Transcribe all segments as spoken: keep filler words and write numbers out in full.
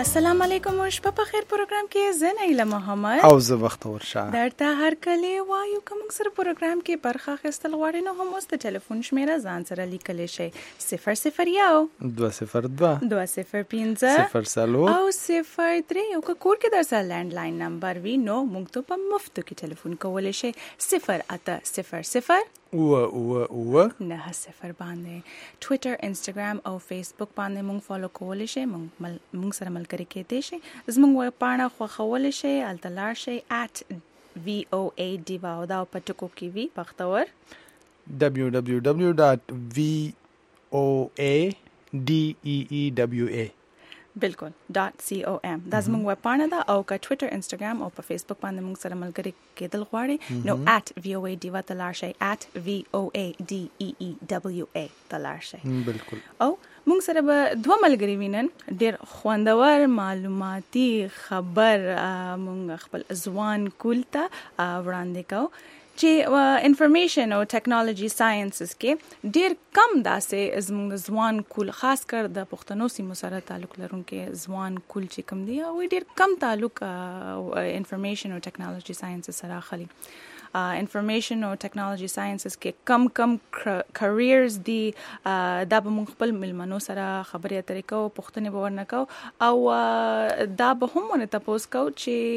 السلام علیکم و شپه په خیر پروګرام کې زه نیله محمد او زه بختور شاه درته هر کله وایو کوم سره پروګرام کې برخه اخیستل غواړئ نو هم اوس د ټلیفون شمیره ځان سره لیکلی شئ صفر صفر یو دوه صفر دوه دوه صفر پنځه صفر څلور او صفر درې او که کور کې در سره لینډ لاین نمبر وي نو موږ ته په مفتو کې ټلیفون کولی شئ صفر اته صفر صفر اوه اوه اوه نه صفر باندې ټویټر انسټاګرام او فیسبوک باندې موږ فالو کولی شئ موږ مل... موږ سره ملګري کېدی شئ زموږ ویبپاڼه خوښولی شئ هلته لاړ شئ at وی او ای ډیوا او دا په ټکو کې وي بختور دبلیو دبلیو دبلیو ډاټ وی او ای ډي ای ای دبلیو ای بالکل ډاټ سی او ام دا زموږ ویبپاڼه ده او که ټویټر انسټاګرام او په فیسبوک باندې موږ سره ملګري کېدل غواړئ نو at وی او ای ډیوا ته لاړ شئ at وی او ای ډي ای ای دبلیو ای ته لاړ شئ بالکل او موږ سره به دوه ملګري وینن ډېر خوندور معلوماتي خبر موږ خپل ځوان کول ته وړاندې کوو چې انفارمیشن او ټیکنالوژي ساينسز کې ډېر کم داسې زموږ ځوان کول خاص کر د پښتنو سیمو سره تعلق لرونکي ځوان کول چې کم دي او ډېر کم تعلق انفارمیشن او ټیکنالوژي ساينسز سره اخلي انفارمیشن او ټیکنالوژي ساينسز کې کم کم کریرز دي دا به موږ خپل ملمنو سره خبرې اترې کوو پوښتنې به ورنه کوو او دا به هم ونه تپوس کوو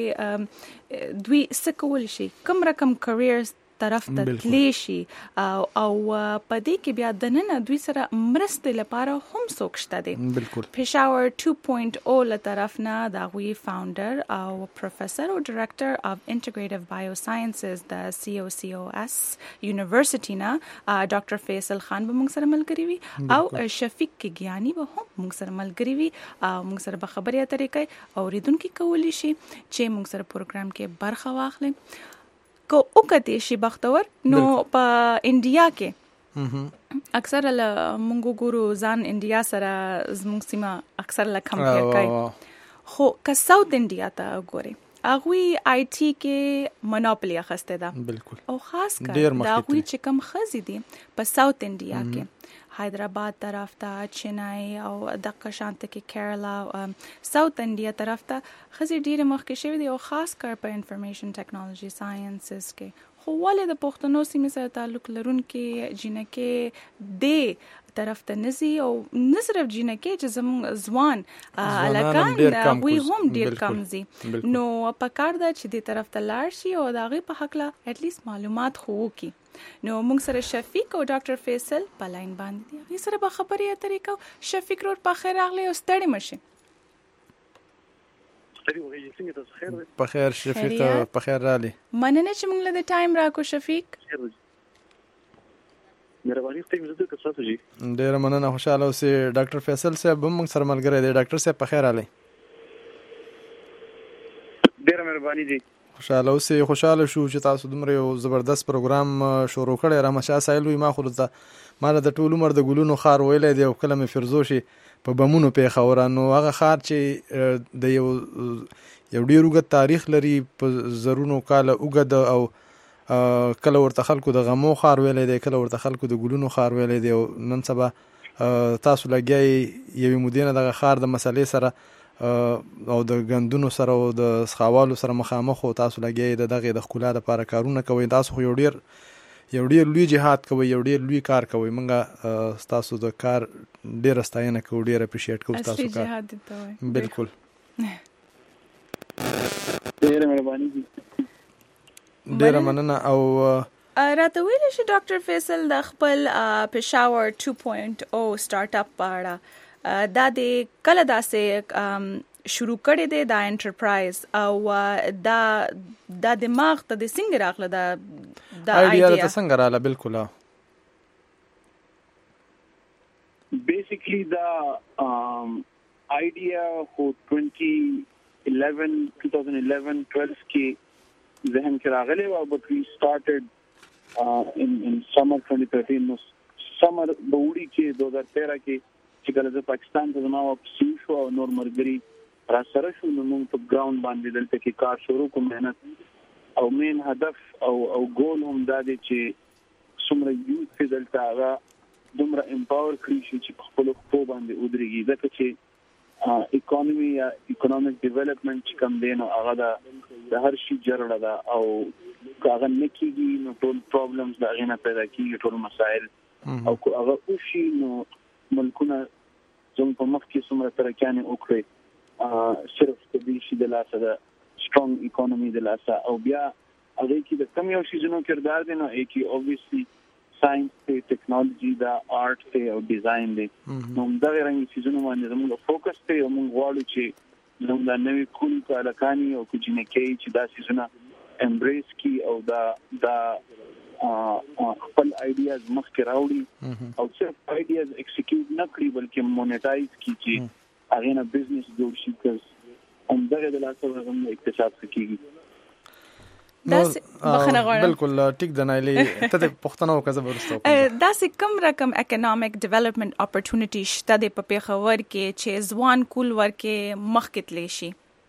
چې دوی څه کولی شي کوم رقم کریرز طرف ته تلی شي او په دې کې بیا د نن دوی سره مرستې لپاره هم څوک شته دي بالکل پېښور two point oh له طرف نه د هغوی فاونډر او پروفیسر او ډایرکټر اف انټیګریټیو بایوساینسز د سی او سی او اس یونیورسيټي نه ډاکټر فیصل خان به موږ سره ملګری وي او شفیق کیګیانی به هم موږ سره ملګری وي او موږ سره به خبرې اترې کوي او ریدونکو کولی شي چې موږ سره پروګرام کې برخه واخلي کو وکړې شي بختور نو په انډیا کې اکثر له مونږ ګورو ځان انډیا سره زموږ سیمه اکثر له کمپیر کوي خو که ساوث انډیا ته ګوري هغوی آی ټي کې منوپلی اخیسته ده بالکل او خاص کر دا هغوی چې کم ښځې دي په ساوث انډیا کې حیدرآباد طرف ته چنای او دغه شانته کې کیرلا ساوث انډیا طرف ته ښځې ډېرې مخکې شوي دي او خاص کر په انفارمیشن ټیکنالوژي ساينسز کې خو ولې د پښتنو سیمې سره تعلق لرونکي جینکې دې طرف ته نزي او نه صرف جینکې چې زموږ ځوان هلکان هغوی هم ډېر کم ځي نو پکار ده چې دې طرف ته لاړ شي او د هغوی په هکله اټلیست معلومات خو وکړي نو موږ سره شفیق او ډاکټر فیصل په لاین باندې دي هغوی سره به خبرې اترې کوو شفیق رور په خیر راغلی او ستړي مه شئ په خیر شفیق په خیر رالی مننه چې موږ له د ټایم راکو شفیق مهرباني ستاسو زده که تاسو جی ډیر مننه خوشاله اوسئ ډاکټر فیصل صاحب هم موږ سره ملګری دی ډاکټر صاحب په خیر رالی ډیر مهرباني دي خوشاله اوسئ خوشاله شو چې تاسو دومره یو زبردست پروګرام شروع کړی رحمت شاه سایل وي ما خو ته ما د ټول عمر د ګلونو خار ویلی دی او کله مې فرزوشي په بمونو پیښوره نو هغه خار چې د یو یو ډیر اوږد تاریخ لري په زرونو کاله اوږد او کله ورته خلکو د غمو خار ویلی دی کله ورته خلکو د ګلونو خار ویلی دی او نن سبا تاسو لګیای یوې مودې نه دغه خار د مسلې سره او د ګندونو سره او د سخاوالو سره مخامخ او تاسو لګیای د دغه د ښکلا لپاره کارونه کوئ تاسو خو یو ډیر یو ډیر لوی جهاد کوي یو ډیر لوی کار کوي مونږه تاسو د کار ډیر ستاینه کوو ډیر اپریشیټ کوو تاسو کار جهاد ته بالکل ډیر مهرباني دي ډیر مننه او راته ویلی شي ډاکټر فیصل د خپل پېښور two point oh سٹارټ اپ په اړه دا د کله داسې شروع کړی دی دا انټرپرایز او دا د دماغ ته د څنګه راغله دا دا آیډیا ته څنګه رااله بالکل بیسیکلی دا آیډیا خو twenty eleven twenty eleven twelve کې ذهن کې راغلی و بٹ وی سٹارټډ ان ان سمر twenty thirteen نو سمر بوړي کې two thousand thirteen کې چې کله د پاکستان ته زما واپس شو او نور مرګري را سره شو نو موږ په ګراوند باندې دلته کې کار شروع کوم مهنت او مین هدف او او ګول هم دا دی چې څومره یوث دلته هغه دومره امپاور کړي چې په خپل خپل باندې ودرېږي ځکه چې اکانومي یا اکونومیک ډیولپمنٹ چې کوم دی نو هغه د هر شي جوړه ده او هغه نکېږي نو ټول پرابلمز دا غینه پیدا کیږي ټول مسائل او هغه او شي نو ملکونه زموږ په مخ کې څومره ترکیانه وکړي صرف د دې شي د لاسه د سترونګ اکانومي د لاسه او بیا هغه کې د کم یو شي زنو کردار دی نو کې اوبویسلی ساينس ته ټیکنالوژي دا آرټ ته او ډیزاین دی نو دا رنګ سيزونه باندې زموږ فوکس ته او موږ غواړو چې زموږ د نوې کول کالکانی او کوجنکی چې دا سيزونه امبریس کی او دا دا خپل آیډیاز مخکې راوړي او صرف آیډیاز ایکسیکیوټ نه کړي بلکې مونیټایز کی چې هغه نه بزنس جوړ شي کز هم دغه د لاسه زموږ اقتصاد کېږي بالکل ټیک د نایلې ته د پښتنو کزه ورستو دا سې کوم رقم اکونومیک ډیولپمنٹ اپورتونټی شته د پېښور کې چې ځوان کول ورکه مخکې تلی شي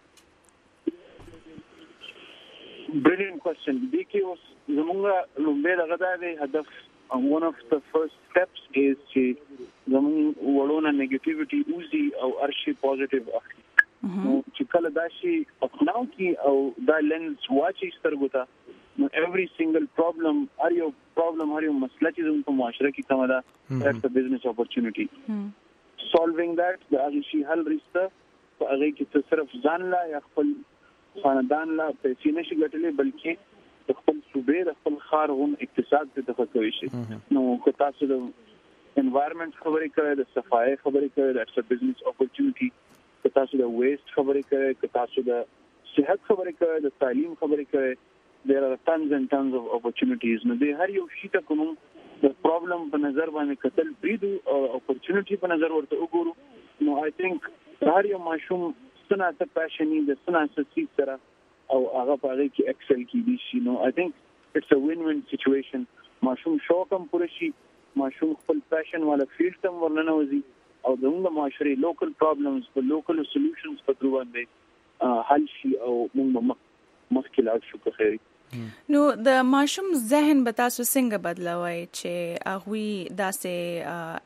brilliant question د کې اوس زموږ لومبه دغه د هدف one of the first steps is چې زموږ وړونه نیگیټیویټي اوزي او ارشي پوزټیو اخلي نو چې کله دا شي اپناو کی او دا لینز واچي سترګو ته نو every single problem هر یو problem هر یو مسله چې زموږ په معاشره کې کومه ده that's a business opportunity solving that دا هغه شي حل رسته په هغه کې صرف ځان لا یا خپل خاندان لا پیسې نشي ګټلې بلکې د خپل صوبې د خپل ښار غون اقتصاد ته تفکر شي نو که تاسو د environment خبرې کوئ د صفای خبرې کوئ that's a business opportunity که تاسو د ویسټ خبرې کوئ که تاسو د صحت خبرې کوئ د تعلیم خبرې کوئ there are tons and tons of opportunities نو د هر یو شي ته کوم د پرابلم په نظر باندې کتل بریدو او opportunity په نظر ورته وګورو نو I think هر یو ماشوم سنا ته پاشنی د سنا سسی سره او هغه په هغه کې اکسل کیږي شي نو I think it's a win-win situation ماشوم شوقم پوره شي ماشوم خپل پاشن والا فیلډ تم ورننه وځي او دغه معاشري لوکل پرابلمز په لوکل سولوشنز په تر باندې حل شي او موږ مخکې لاړ شو په خیر نو د ماشوم ذهن به تاسو څنګه بدلوي چې هغه داسې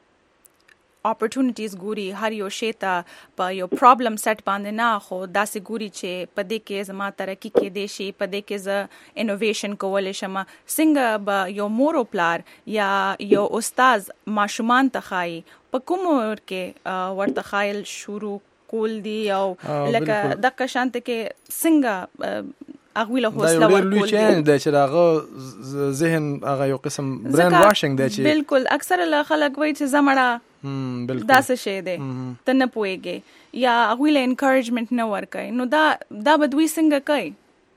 اپورتونټیز ګوري هر یو شی ته په یو پرابلم سیټ باندې نه خو داسې ګوري چې په دې کې زما ترقی کې دي شي په دې کې ز انوویشن کول شم څنګه به یو مور او پلار یا یو استاد ماشومان ته خای په کوم ور کې ورته خایل شروع کول دي او لکه دغه شانت کې څنګه اغوی له حوصله ورکول لوی چین د چې هغه ذهن هغه یو قسم برین واشنګ دی چې بالکل اکثر له خلک وایي چې زمړه بالکل دا څه شی دی ته نه پوهیږي یا هغوی له انکریجمنټ نه ورکوي نو دا دا به دوی څنګه کوي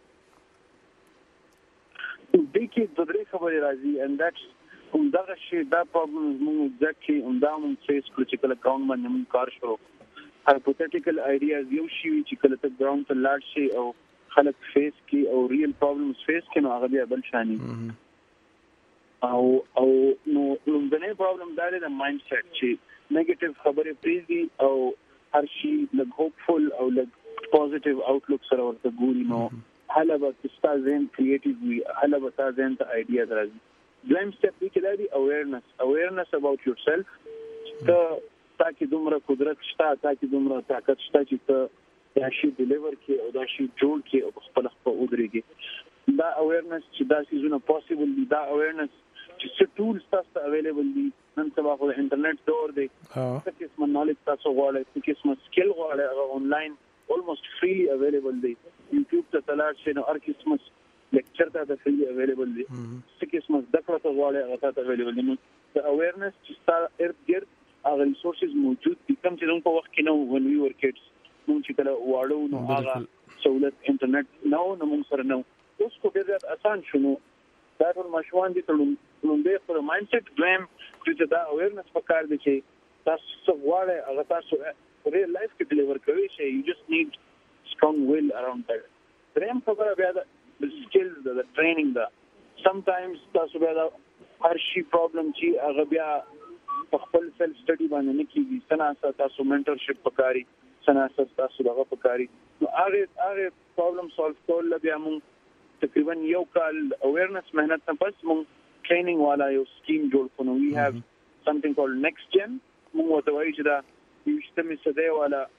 د کې د درې خبرې راځي and that's um دغه شی دا پرابلم موږ exactly um دا موږ فیس کړو چې کله ګراوند باندې موږ کار شروع hypothetical ideas یو شی چې کله ته ګراوند ته لاړ شي او خلک فیس کی او ریل پرابلمز فیس کی نو هغه بیا بل شانی او او نو لومبنه پرابلم دا دی د مایند سیټ چې نیگیټیو خبرې پریږدي او هر شي لږ هوپفل او لږ پوزټیو آوټلک سره ورته ګوري نو هله به تاسو ځین کریټیو وي هله به تاسو ځین ته آیډیاز راځي دویم سټپ دی چې دا دی اویرنس اویرنس اباوت یور سیلف ته تاکي دومره قدرت شته تاکي دومره طاقت شته چې ته دا شي ډیلیور کی او دا شي جوړ کی او خپل خپل ودرېږي دا اویرنس چې دا سيزونه پوسیبل دي دا اویرنس چې څه ټولز تاسو اویلیبل دي نن سبا خو انټرنیټ دور دی څه قسم نالج تاسو غواړئ څه قسم سکل غواړئ هغه انلاین almost freely available دی یوټیوب ته تلاش شي نو هر قسم لیکچر ته freely available دی څه قسم ذکر ته غواړئ هغه ته available دی نو د اویرنس چې تاسو ارګر هغه ریسورسز موجود دي کوم چې موږ په وخت کې نو when we were kids موږ چې کله واړو نو هغه سہولت انټرنیټ نو نو موږ سره نو اوس کو ډېر آسان شونه دا ټول مشوان دي ټول لومبه پر مایند سیټ دویم چې دا اویرنس پکار دي چې تاسو څو غواړئ هغه تاسو ریل لایف کې ډیلیور کوي شي you just need strong will around that دریم خبره بیا د سکلز د ټریننګ دا sometimes تاسو بیا هر شي پرابلم چې هغه بیا خپل سیلف سټډي باندې نه کیږي سناسه تاسو منټرشپ پکاري سناسه تاسو دغه پکاري نو هغه هغه پرابلم سولف کول بیا موږ تقریبا یو کال اویرنس مهنت نه پس موږ ټریننګ والا یو سکیم جوړ کړو وی هاف something called next gen موږ ته وایي چې دا یو سیستم صدې والا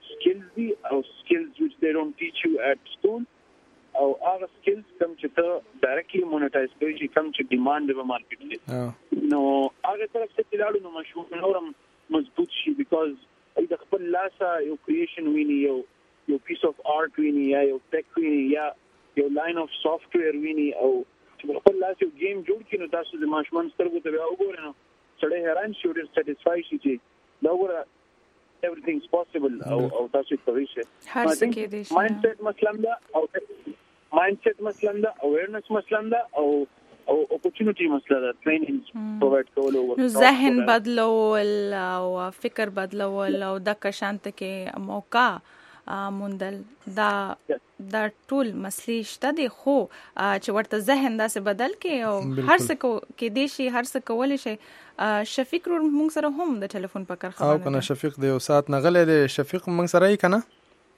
skills دي او skills which they don't teach you at school او هغه skills کوم چې ته directly monetize کوي کوم چې demand په مارکیټ کې نو هغه طرف ته لاړو نو مشهور نورم مضبوط شي because د خپل لاسه یو creation ویني یو یو piece of art ویني یا یو tech ویني یا یو line of software ویني او چې خپل لاس یو game جوړ کړي نو تاسو د ماشومان سترګو ته وګورئ نو سړی حیران شي او satisfy شي چې دا وګوره everything's possible او او تاسو کوي شي هر څه کې دي mindset مثلا دا او mindset مثلا دا awareness مثلا دا او او opportunity مثلا دا training provide کول او نو ذهن بدلول او فکر بدلول او د کشانت کې موقع موندل دا دا ټول مسلې شته دي خو چې ورته ذهن داسې بدل کې او هر څه کې دي شي هر څه کولای شي شفیق رو موږ سره هم د ټلیفون په کار خبرونه او کنه شفیق دی او سات نغلې دی شفیق موږ سره یې کنه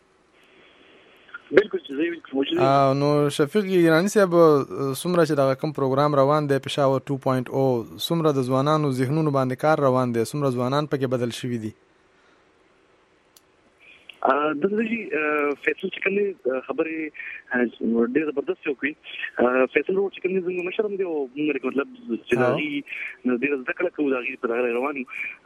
بالکل چې زه نو شفیق ایرانی صاحب سمره چې دا کوم پروګرام روان دی پېښور two point oh سمره د ځوانانو ذهنونو باندې کار روان دی سمره ځوانان پکې بدل شوي دي د دې فیصل چې کومه خبره ډېر زبردست یو کوي فیصل ورو چې کومه زموږ مشرم دی او موږ مطلب چې دا غي ډېر ذکر کوو دا غي په هغه روانو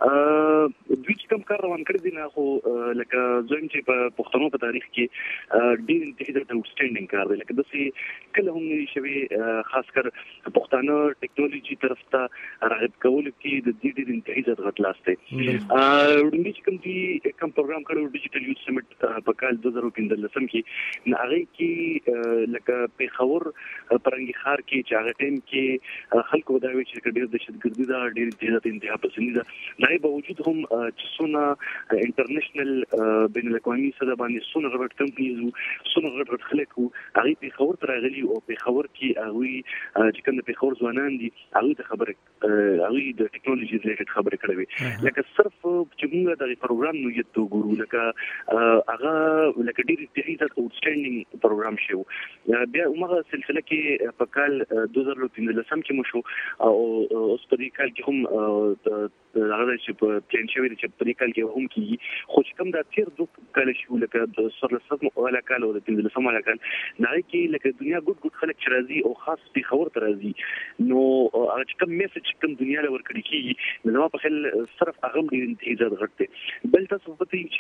دوی چې کوم کار روان کړی دی نه خو لکه زم چې په پښتنو په تاریخ کې ډېر انتهایی د اوټسټینډینګ کار دی لکه داسې کله هم شوی خاص کر پښتانه ټیکنالوژي طرف ته راغب کول کې د دې ډېر انتهایی غټ لاس دی ورنګ چې کوم دی کوم پروګرام کړو ډیجیټل یوث سمټ په کال two thousand fifteen کې نه هغه کې لکه پیښور پرنګي خار کې چې هغه ټیم کې خلکو دا وی چې ډېر دهشتګردي دا ډېر د انتها پسندي دا نه باوجود هم چې سونه انټرنیشنل بین الاقوامي سره باندې سونه غټ کمپنیز سونه غټ خلکو هغه پیښور تر غلي او پیښور کې هغه چې کوم پیښور ځوانان دي هغه ته خبره هغه د ټیکنالوژي ریلیټډ خبره کړې لکه صرف چې موږ د پروګرام نو یت ګورو لکه هغه لکه ډېر انتهایی د اوټسټینډینګ پروګرام شو بیا موږ سلسله کې په کال two thousand fifteen کې مو شو او اوس په دې کال کې هم هغه چې په پلان شوی چې په دې کال کې هم کیږي خو چې کوم دا تیر دوه کال شو لکه د سرلسم ولا کال او د پنځلسم ولا کال نه کې لکه دنیا ګډ ګډ خلک چې راځي او خاص په خبر ته راځي نو هغه چې کوم میسج کوم دنیا له ورکړي کیږي نو په خل صرف هغه ډېر انتهایی غټه بل تاسو په دې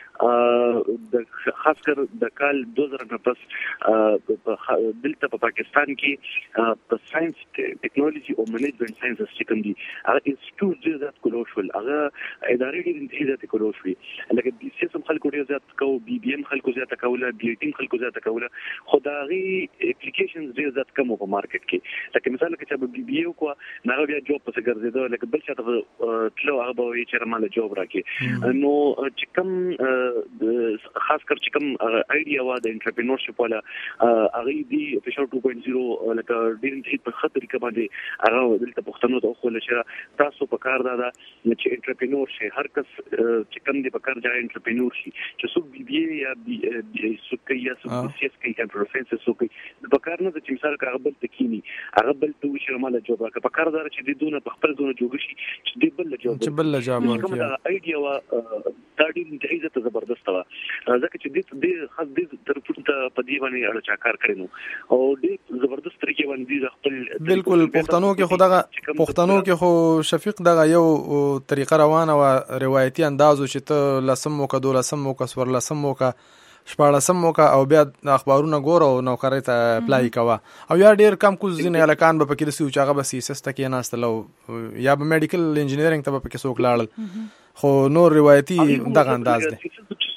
چې د خاص کر د کال two thousand نه پس دلته په پاکستان کې په ساينس ټیکنالوژي او منیجمنت ساينسز چې کوم دي هغه انسټیټیوټ ذات کولوشل هغه ادارې ډېر انتهایی ذات کولوشل لکه بي سي سم خلکو ډېر ذات کو بي بي ام خلکو ذات کوله بي ټیم خلکو ذات کوله خدایي اپلیکیشنز ډېر ذات کوم په مارکیټ کې لکه مثال کې چې بي بي او کو نه بیا جوب پس ګرځیدو لکه بل څه ته تلو هغه به چې مال جوب راکې نو چې کوم خاص کر چې کوم آیډیا وا د انټرپرینورشپ ولا هغه دی فشار two point oh لکه ډېر انتهایی په خطر کې باندې هغه دلته پښتنو ته خو لشه تاسو په کار دا چې انټرپرینور شي هر کس چې کوم دی په کار ځای انټرپرینور شي چې څوک بي بي یا بي څوک یا څوک سي اس کې کمپیوټر ساينس څوک په کار نه چې مثال هغه بل تکینی هغه بل ته وشي مال جواب راکړه په کار دار چې د دونه په خپل دونه جوړ شي چې د بل جواب چې بل جواب ورکړي کومه آیډیا وا دا ډېر انتهایی ته زبردست و ځکه چې د دې خاص د طرفونو ته په دی باندې اړه چا کار کړي نو او ډېر زبردست طریقې باندې خپل بالکل پښتنو کې خدغه پښتنو کې خو شفیق دغه یو طریقه روانه و روایتي اندازو چې ته لسم وک دولسم وک سور لسم وک شپاړسم وک او بیا اخبارونه ګوره او نوکرۍ ته اپلای کوه او یا ډیر کم کوز ځینې الکان به پکې دسي چې هغه به سیسس ته کې ناستلو یا به میډیکل انجینرینګ ته به پکې څوک لاړل خو نور روایتي دغه انداز دی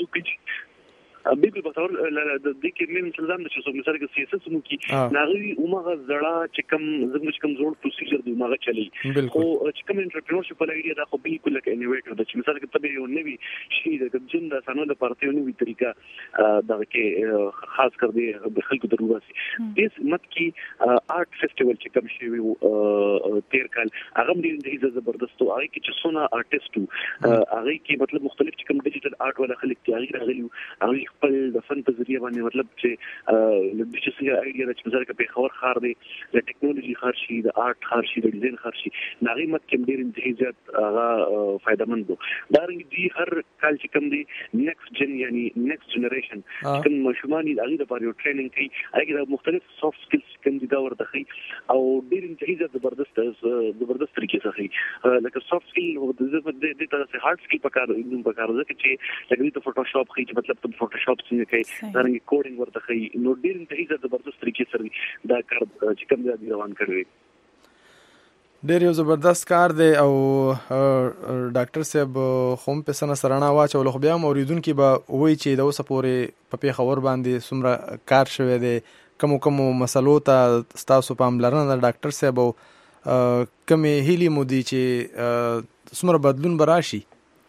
بالکل په تور د دې کې من تلزم چې څو مثال کې سیاست مو کې ناغي عمره زړه چې کوم زموږ کوم زوړ پروسیجر دی عمره چلی او چې کوم انټرپرینورشپ په لګي دا خو بالکل لکه انوویټر د چې مثال کې تبه یو نوی شي د جن د سانو د پارتي یو نوی طریقه دا کې خاص کر دی خلکو ضرورت دي مت کې آرت فیسټیوال چې کوم شي تیر کال هغه ډیر زبردست او هغه کې چې څونه آرټیستو هغه کې مطلب مختلف کوم ډیجیټل آرټ ولا خلک تیاری راغلي هغه خپل د فن په ذریعہ باندې مطلب چې د دې څه ایډیا چې مثلا په خور خار دی د ټیکنالوژي خار شي د آرټ خار شي د ډیزاین خار شي هغه مت کې ډیر انتهاجات هغه فائدمن دي دا رنګ دي هر کال چې کوم دي نیکسټ جن یعنی نیکسټ جنریشن کوم مشماني هغه د پاره ټریننګ کوي هغه د مختلف سافټ سکلز کوم دي دا ورته کوي او ډیر انتهاجات زبردست زبردست طریقې سره لکه سافټ سکل او د دې ته هارد سکل پکاره نوم پکاره ځکه چې لکه د فوټوشاپ کوي چې مطلب ته فوټوشاپ څنګه کوي دا رنګ کوډینګ ورته کوي نو ډیر انتهاجات زبردست طریقې سره دا کار چې کوم دی روان کړی ډیر یو زبردست کار دی او ډاکټر صاحب خوم په سن سرنا واچول خو بیا موریدونکو به وای چې د اوسه پورې په خبر باندې سمره کار شوی دی کوم کوم مسلو ته تاسو په املرنه ډاکټر صاحب کوم هیلی مودي چې سمره بدلون براشي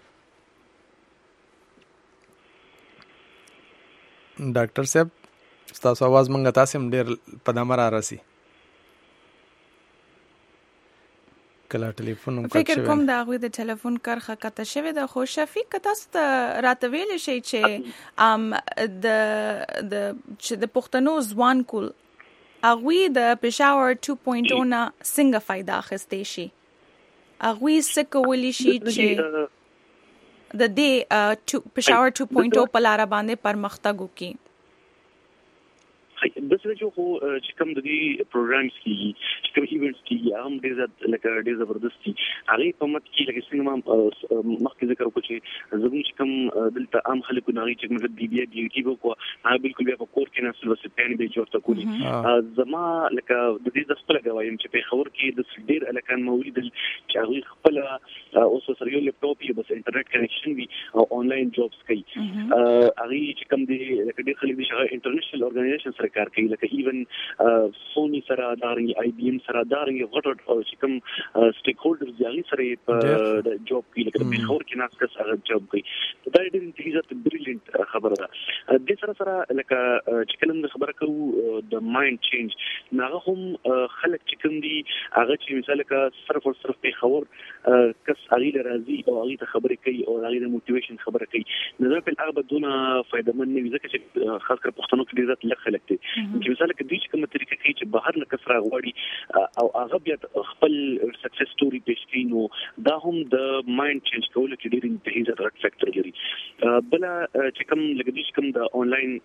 ډاکټر صاحب تاسو आवाज مونږه تاسو ډیر په دمر راسي کله ټلیفون هم فکر کوم دا غوي د ټلیفون کرخه کته شوی د خو شفیق تاسو ته راته ویل شي چې ام د د چې د پښتنو ځوان کول اغوی د پېښور two point oh نه څنګه فائدہ اخیستې شي اغوی څه کولی شي چې د دې پېښور two point oh په لار باندې پرمختګ وکړي د څه چې خو چې کوم د دې پروګرامز کې چې کوم ایونټس کې هم ډېر لکه ډېر زبردست دي هغه په مت کې لکه څنګه ما مخکې ذکر وکړ چې زموږ چې کوم دلته عام خلکو نه چې موږ بي بي بي ټي وکړو هغه بالکل بیا په کور کې نه سلوس پېن به جوړ تکولي زما لکه د دې د خپل غوایم چې په خبر کې د ډېر الکان مولید چې هغه خپل اوس سره یو لپټاپ یو بس انټرنیټ کنیکشن وي او آنلاین جابز کوي هغه چې کوم دي لکه ډېر خلک دي چې انټرنیشنل اورګنایزیشن سره کار کوي لکه ایون سونی سره دارنګ آی بی ایم سره دارنګ غټ چې کوم سټیک هولډرز دي هغه سره په جاب کې لکه په خور کې ناس کس هغه جاب کوي دا ډېر انتهاجات بریلیانت خبره ده د سره سره لکه چې کوم خبره کوو د مایند چینج هغه هم خلک چې کوم دي هغه چې مثال کا صرف او صرف په خور کس هغه راځي او هغه ته خبرې کوي او هغه د موټیویشن خبره کوي نو په هغه بدونه فائدمن نه وي ځکه چې خاص کر پښتنو کې ډېر لږ خلک دي چې مثال کې د کومه طریقه کې چې بهر نه کسره غوړي او هغه بیا خپل سکسس سټوري پېښ کوي نو دا هم د مایند چینج کول کې ډېر انتهاجي رټ فیکټر لري بل چې کوم لګدي چې کوم د انلاین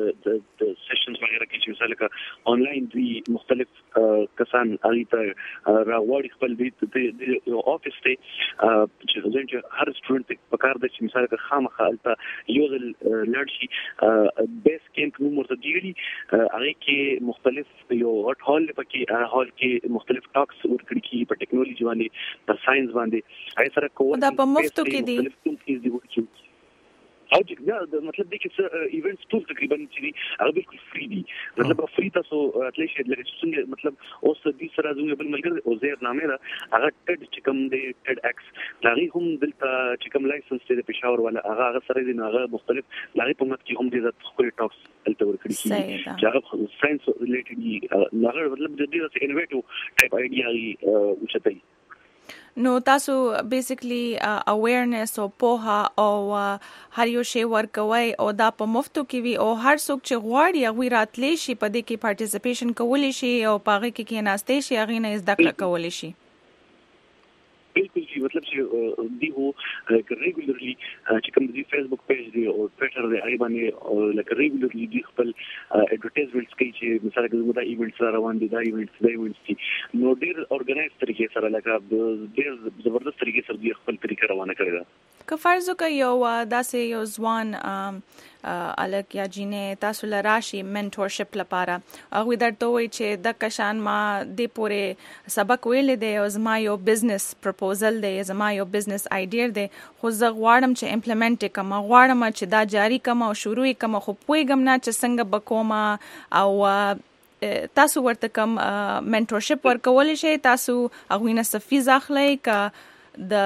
د سیشنز وغیرہ کې چې مثال کې انلاین دی مختلف کسان هغه ته راوړي خپل د افیس ته چې ځکه هر سټوډنټ په کار د چې مثال کې خامخا الته یو ځل لړ شي بیس کیمپ نو مرته دیږي هغه کې مختلف یو هټ هال پکې هال کې مختلف ټاکس ورکړي کی په ټیکنالوژي باندې په ساينس باندې هغه سره کوو دا په مفتو کې دي او چې دا مطلب دی چې ایونټس ټول تقریبا چې دي هغه بالکل فری دي مطلب فری تاسو اتلی شي لکه څنګه مطلب اوس د دې سره زموږ بل ملګری او زیر نامه ده هغه ټډ چې کوم دی ټډ ایکس هغه هم دلته چې کوم لایسنس دی په پېښور ولا هغه هغه سره دی هغه مختلف هغه په مت کې هم دي خپل ټاکس الته ورکړي کی چې هغه ساينس ریلیټډ دي هغه مطلب د دې څه انوویټیو ټایپ آیډیا او چتای نو تاسو بیسیکلی اویرنس او پوها او هر یو شی ورکوي او دا په مفتو کې وي او هر څوک چې غواړي هغه راتلی شي په دې کې پارټیسیپیشن کولی شي او پاغه کې کې ناشته شي هغه نه زده کړه کولی شي بالکل چې مطلب چې دی هو ریګولرلی چې کوم دی فیسبوک پیج دی او ټویټر دی هغه باندې لکه ریګولرلی دی خپل اډورټایزمنټس کوي چې مثلا کوم دا ایونټس روان دي دا ایونټس دا ایونټس نو ډیر اورګنایز طریقې سره لکه ډیر زبردست طریقې سره دی خپل طریقې روانه کړی دا که فرض وکړو یو داسې یو ځوان الک یا جینې تاسو لراشي منټورشپ لپاره هغه درته وایي چې د کشان ما د پوره سبق ویل دی او زما یو بزنس پروپوزل دی زما یو بزنس آیډیا دی خو زه غواړم چې امپلیمنټ کړم غواړم چې دا جاری کړم او شروع کړم خو پوهیږم نه چې څنګه بکوم او تاسو ورته کوم منټورشپ ورکول شي تاسو هغه نه سفیز اخلي ک د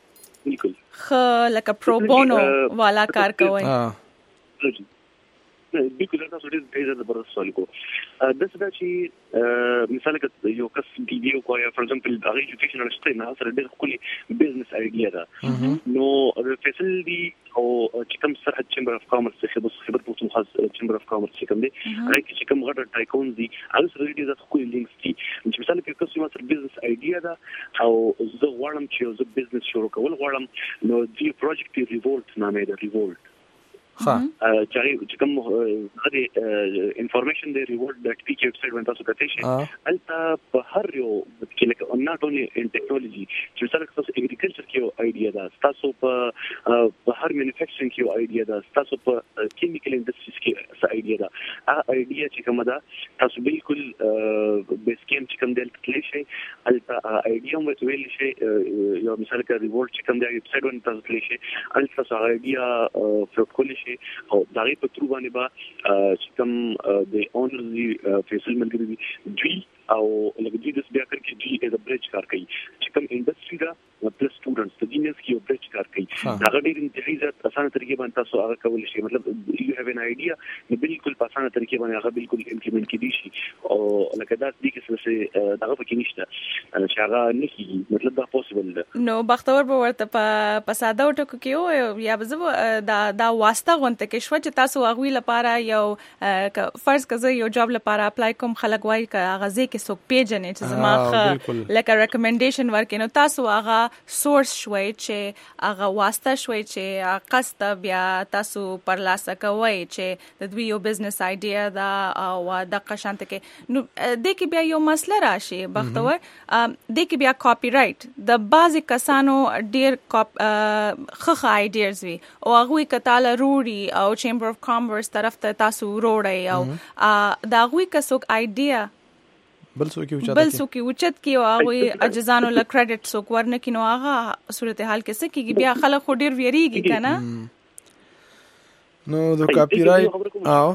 بالکل خ لکه پرو بونو والا کار کوي بالکل تاسو ډېر زبردست سوال کو د څه چې مثال کې یو کس ویډیو کوي فور ایگزامپل هغه ایجوکیشنل سټې نه سره ډېر خولي بزنس ایډیا ده نو فیصل دی او چې کوم سره چیمبر اف کامرس څخه د خبر په مخاص چیمبر اف کامرس څخه کوم دی هغه چې کوم غټ ټایکون دي هغه سره ډېر زیات خولي لینکس دي چې مثال کې کس یو سره بزنس ایډیا ده او زه غواړم چې زه بزنس شروع کول غواړم نو دی پروجیکټ ریولټ نامه ده ریولټ ها چې کوم غوړي انفارمیشن دی ریورډ د ټی کی ویب سټ باندې تاسو کته شي البته په هر یو کې لکه ناٹ اونلی ان ټیکنالوژي چې سره تاسو اګریکلچر کې یو ایډیا ده تاسو په په هر مینوفیکچرینګ کې یو ایډیا ده تاسو په کیمیکل انډستریز کې څه ایډیا ده هغه ایډیا چې کومه ده تاسو بالکل بیس کیم چې کوم دلته کلی شي البته ایډیا مو ویل شي یو مثال کې ریورډ چې کوم دی ویب سټ باندې تاسو کلی شي البته هغه ایډیا فلوټ کولی او دغه په تر باندې با چې کوم د اونر دی فیصل منګری دی دوی او لکه دوی د بیا کار کې جی از ا برج کار کوي چې کوم انډستری دا پلس سټوډنټس د دینس کې یو برج کار کوي هغه ډېر انتهایی ځات اسانه طریقې باندې تاسو هغه کول شي مطلب یو هاف ان ایډیا نو بالکل په اسانه طریقې باندې هغه بالکل امپلیمنٹ کړي شي او لکه دا د کې څه دغه پکې نشته چې هغه نشي مطلب دا پوسیبل ده نو بختور به ورته په ساده ټکو کې یا به دا دا واسطه غونته کې شو چې تاسو هغه لپاره یو فرض کزه یو جاب لپاره اپلای کوم خلک وای ک هغه کې څوک پیژنې چې زما لکه ریکمنډیشن ورکینو تاسو هغه سورس شوي چې هغه واسطه شوي چې قصد بیا تاسو پر لاسه کوي چې د دوی یو بزنس ایډیا دا او د قشانت کې نو د کې بیا یو مسله راشي بختور د کې بیا کاپی رائټ د بعضی کسانو ډیر خخ ایډیاز وي او هغه کتاله روړي او چیمبر اف کامرس طرف ته تاسو روړی او دا هغه کسوک ایډیا بل څوک یو چاته بل څوک یو چت کې او هغه اجزانو ل کریډټ څوک ورنه کینو هغه صورتحال کې څه کېږي بیا خلک خو ډیر ویریږي کنه نو د کاپی رائټ او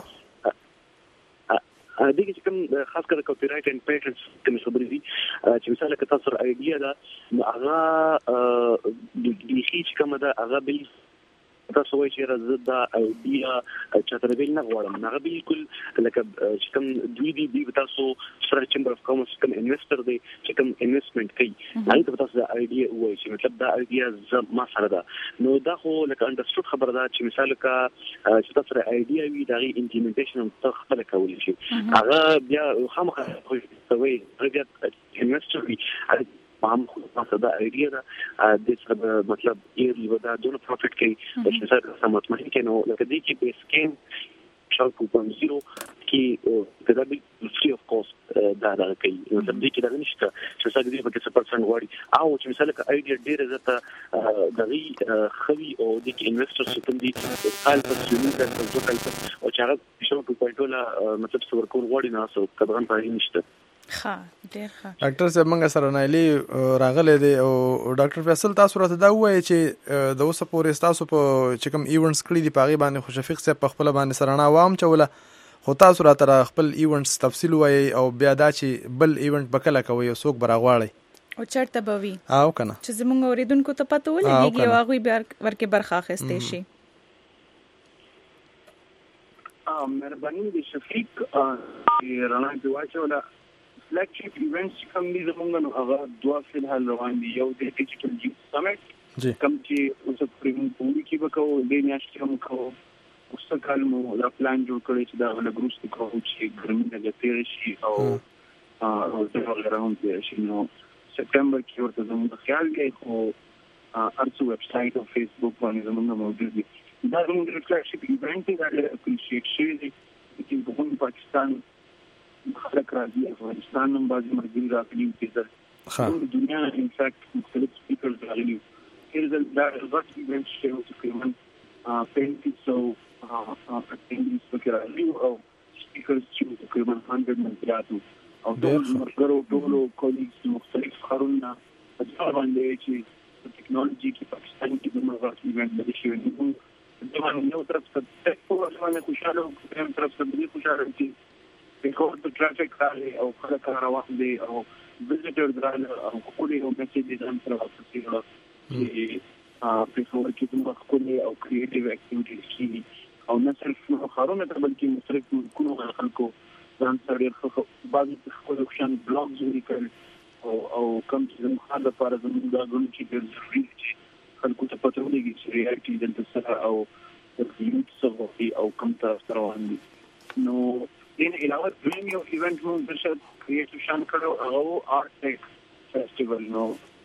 دغه چې کوم خاص کر کاپی رائټ اند پیټنټس کوم خبرې دي چې مثال کې تاسو ایډیا دا هغه د دې چې کوم دا هغه بل تاسو وایي چې راځه دا ایډیا چې تر ویل نه غواړم نه بالکل لکه چې کوم دوی دی دی تاسو سره چیمبر اف کامرس کوم انویسټر دی چې کوم انویسټمنت کوي هغه تاسو دا ایډیا وایي چې مطلب دا ایډیا ما سره ده نو دا خو لکه انډرسټود خبره ده چې مثال کا چې تاسو سره ایډیا وي دا امپلیمنټیشن هم خپل کول شي هغه بیا خامخا کوي بیا انویسټر وي پام خو تاسو دا ایډیا دا د څه مطلب ایرلی ودا دونه پروفټ کوي چې مثلا سمات مې کې نو لکه دې کې بیس کیم شاو په زیرو کې دا به فری اف کاست دا دا کوي نو دې کې دا نشته چې څنګه دې په څه پرسنټ وړي او چې مثلا کا ایډیا ډیره زته دغه خوي او د انویسټر څخه دي کال په سیمه کې د ټوټل او چې هغه شاو په پوینټولا مطلب څور کول وړي نه سو کبران پای نشته ها ډیر ښه ډاکټر صاحب موږ سره نایلی راغله دي او ډاکټر فیصل تاسو راته دا وایي چې د اوسه پورې تاسو په چې کوم ایونټس کړی دي پاغي باندې خوشفیق صاحب په خپل باندې سره نه عوام چوله خو تاسو راته خپل ایونټس تفصیل وایي او بیا دا چې بل ایونټ بکله کوي او څوک براغواړي او چرته بوي او کنه چې زمونږ اوریدونکو ته پته ولګي او هغه بیا ورکه برخه اخستې شي ا مهرباني دي شفیق رانا دی واچوله فلیگشپ ایونټس کوم دي زمونږ نو هغه دوا فلحال روان دي یو د ډیجیټل یوث سمیټ کوم چې اوس په پوری کې وکاو د میاشتې هم کوو اوس کال مو دا پلان جوړ کړی چې دا له ګروپ څخه کوو چې ګرمي نه تیر شي او او دا غوړم چې شي نو سپټمبر کې ورته زموږ خیال دی خو ارڅو ویب سټ او فیسبوک باندې زموږ موجود دي دا زموږ فلیگشپ ایونټ دی دا اپریشیټ شي چې په پاکستان خلک راځي افغانستان هم بعضی مرګي راغلي چې د دنیا ان فیکټ مختلف سپیکرز راغلي کله دا غټ ایونت شو تقریبا پینتیس او اټینډنس وکړه راغلي او سپیکرز چې تقریبا مئة مليارد او ټول مرګرو ټول کولیګز مختلف خارونه په باندې چې ټیکنالوژي کې پاکستان کې د مرغات ایونت د شي نو دا نو طرف څخه په واسمانه خوشاله او په طرف څخه د خوشاله چې بیکوز د ټرافیک راغلی او خلک روان دي او ویزیټرز راغلي او خپل یو میسج دې هم سره ورسېږي چې په څور کې موږ خپل او کریټیو اکټیویټیز کې او نه صرف نو خارونه ته بلکې مختلف ملکونو خلکو ځان سره ډېر بعضې خپل شان بلاګز ولیکل او او کوم چې زموږ خاص لپاره زموږ دا ګڼو چې ډېر ضروري دي چې خلکو ته پته ولګي چې ریالټي دلته سره او د یوت څه او کوم طرف ته روان دي. نو دین علاوه دویم یو ایونټ مو د شت کریټیو شان کړو او آرټ ټیک فیسټیوال. نو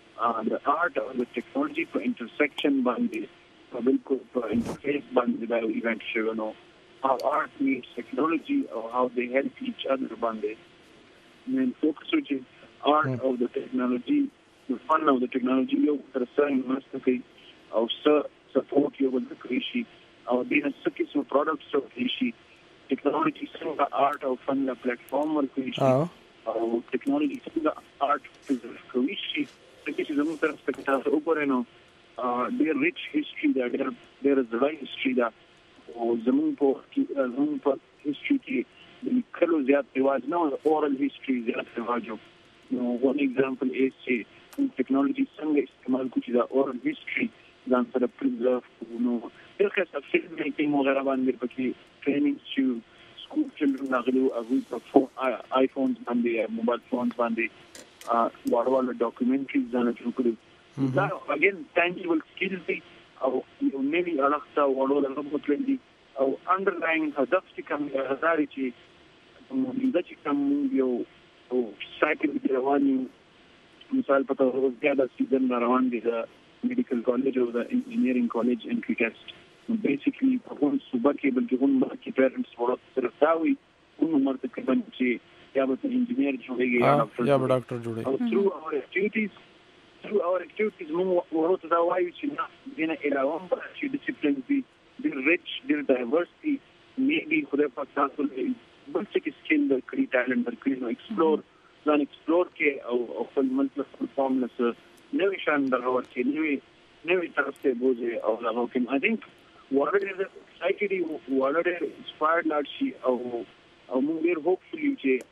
د آرټ او د ټیکنالوژي په انټرسیکشن باندې په بالکل په انټرفیس باندې دا ایونټ شوی. نو how art meets technology or how they help each other باندې نن فوکس وکړي art of the technology, the fun of the technology یو تر څنګه مرسته کوي او څه سپورټ یو بل کوي شي او دینه څه کیسه پروډکټس او شي ټیکنالوژي څنګه آرټ او فن له پلیټ فارم ورکوي شي او ټیکنالوژي څنګه آرټ پرزرو کوي شي څه چې زموږ طرف څخه تاسو وګورئ نو ډېر ریچ هیستوري دا ډېر ډېر زړه هیستوري دا او زموږ په زموږ په هیستوري کې د لیکلو زیات رواج نه او اورال هیستوري زیات رواج و. نو one example is چې ټیکنالوژي څنګه استعمال کوي چې دا اورال هیستوري ځان سره پرزرو کوو. نو ډېر ښه فلم میکینګ وغیره باندې پکې ټریننګ چې سکول چلډرن راغلي هغوی په آیفونز باندې موبایل فونز باندې واړه واړه ډاکومنټریز ځان جوړ کړي. دا اګین ټانجیبل سکیلز دي او یو نوي اړخ ته وړو له مطلب دي او انډرلاینګ هدف چې کوم غزاري چې موږ چې کوم یو او سایکل کې روان یو مثال په توګه زیاده سیزن روان دي د میډیکل کالج او د انجینیرینګ کالج انټری ټیسټ بیسیکلی په کوم صوبه کې بلکې کوم مرکه پیرنټس ورته سره تاوي کوم مرته کې باندې چې یا به انجینیر جوړيږي یا به ډاکټر جوړيږي او through our activities through our activities موږ ورته دا وایو چې نه دینه علاوه چې ډیسپلین دي د ریچ د ډایورسټي میبي خو په تاسو بل څه کې سکیل د کری ټالنت د کری نو ایکسپلور ځان ایکسپلور کې او خپل منطق فارم نس نوې شان درور کې نوې نوې طرف ته بوزي او هغه کوم I think whatever society whatever inspired not she او او موږ hopefully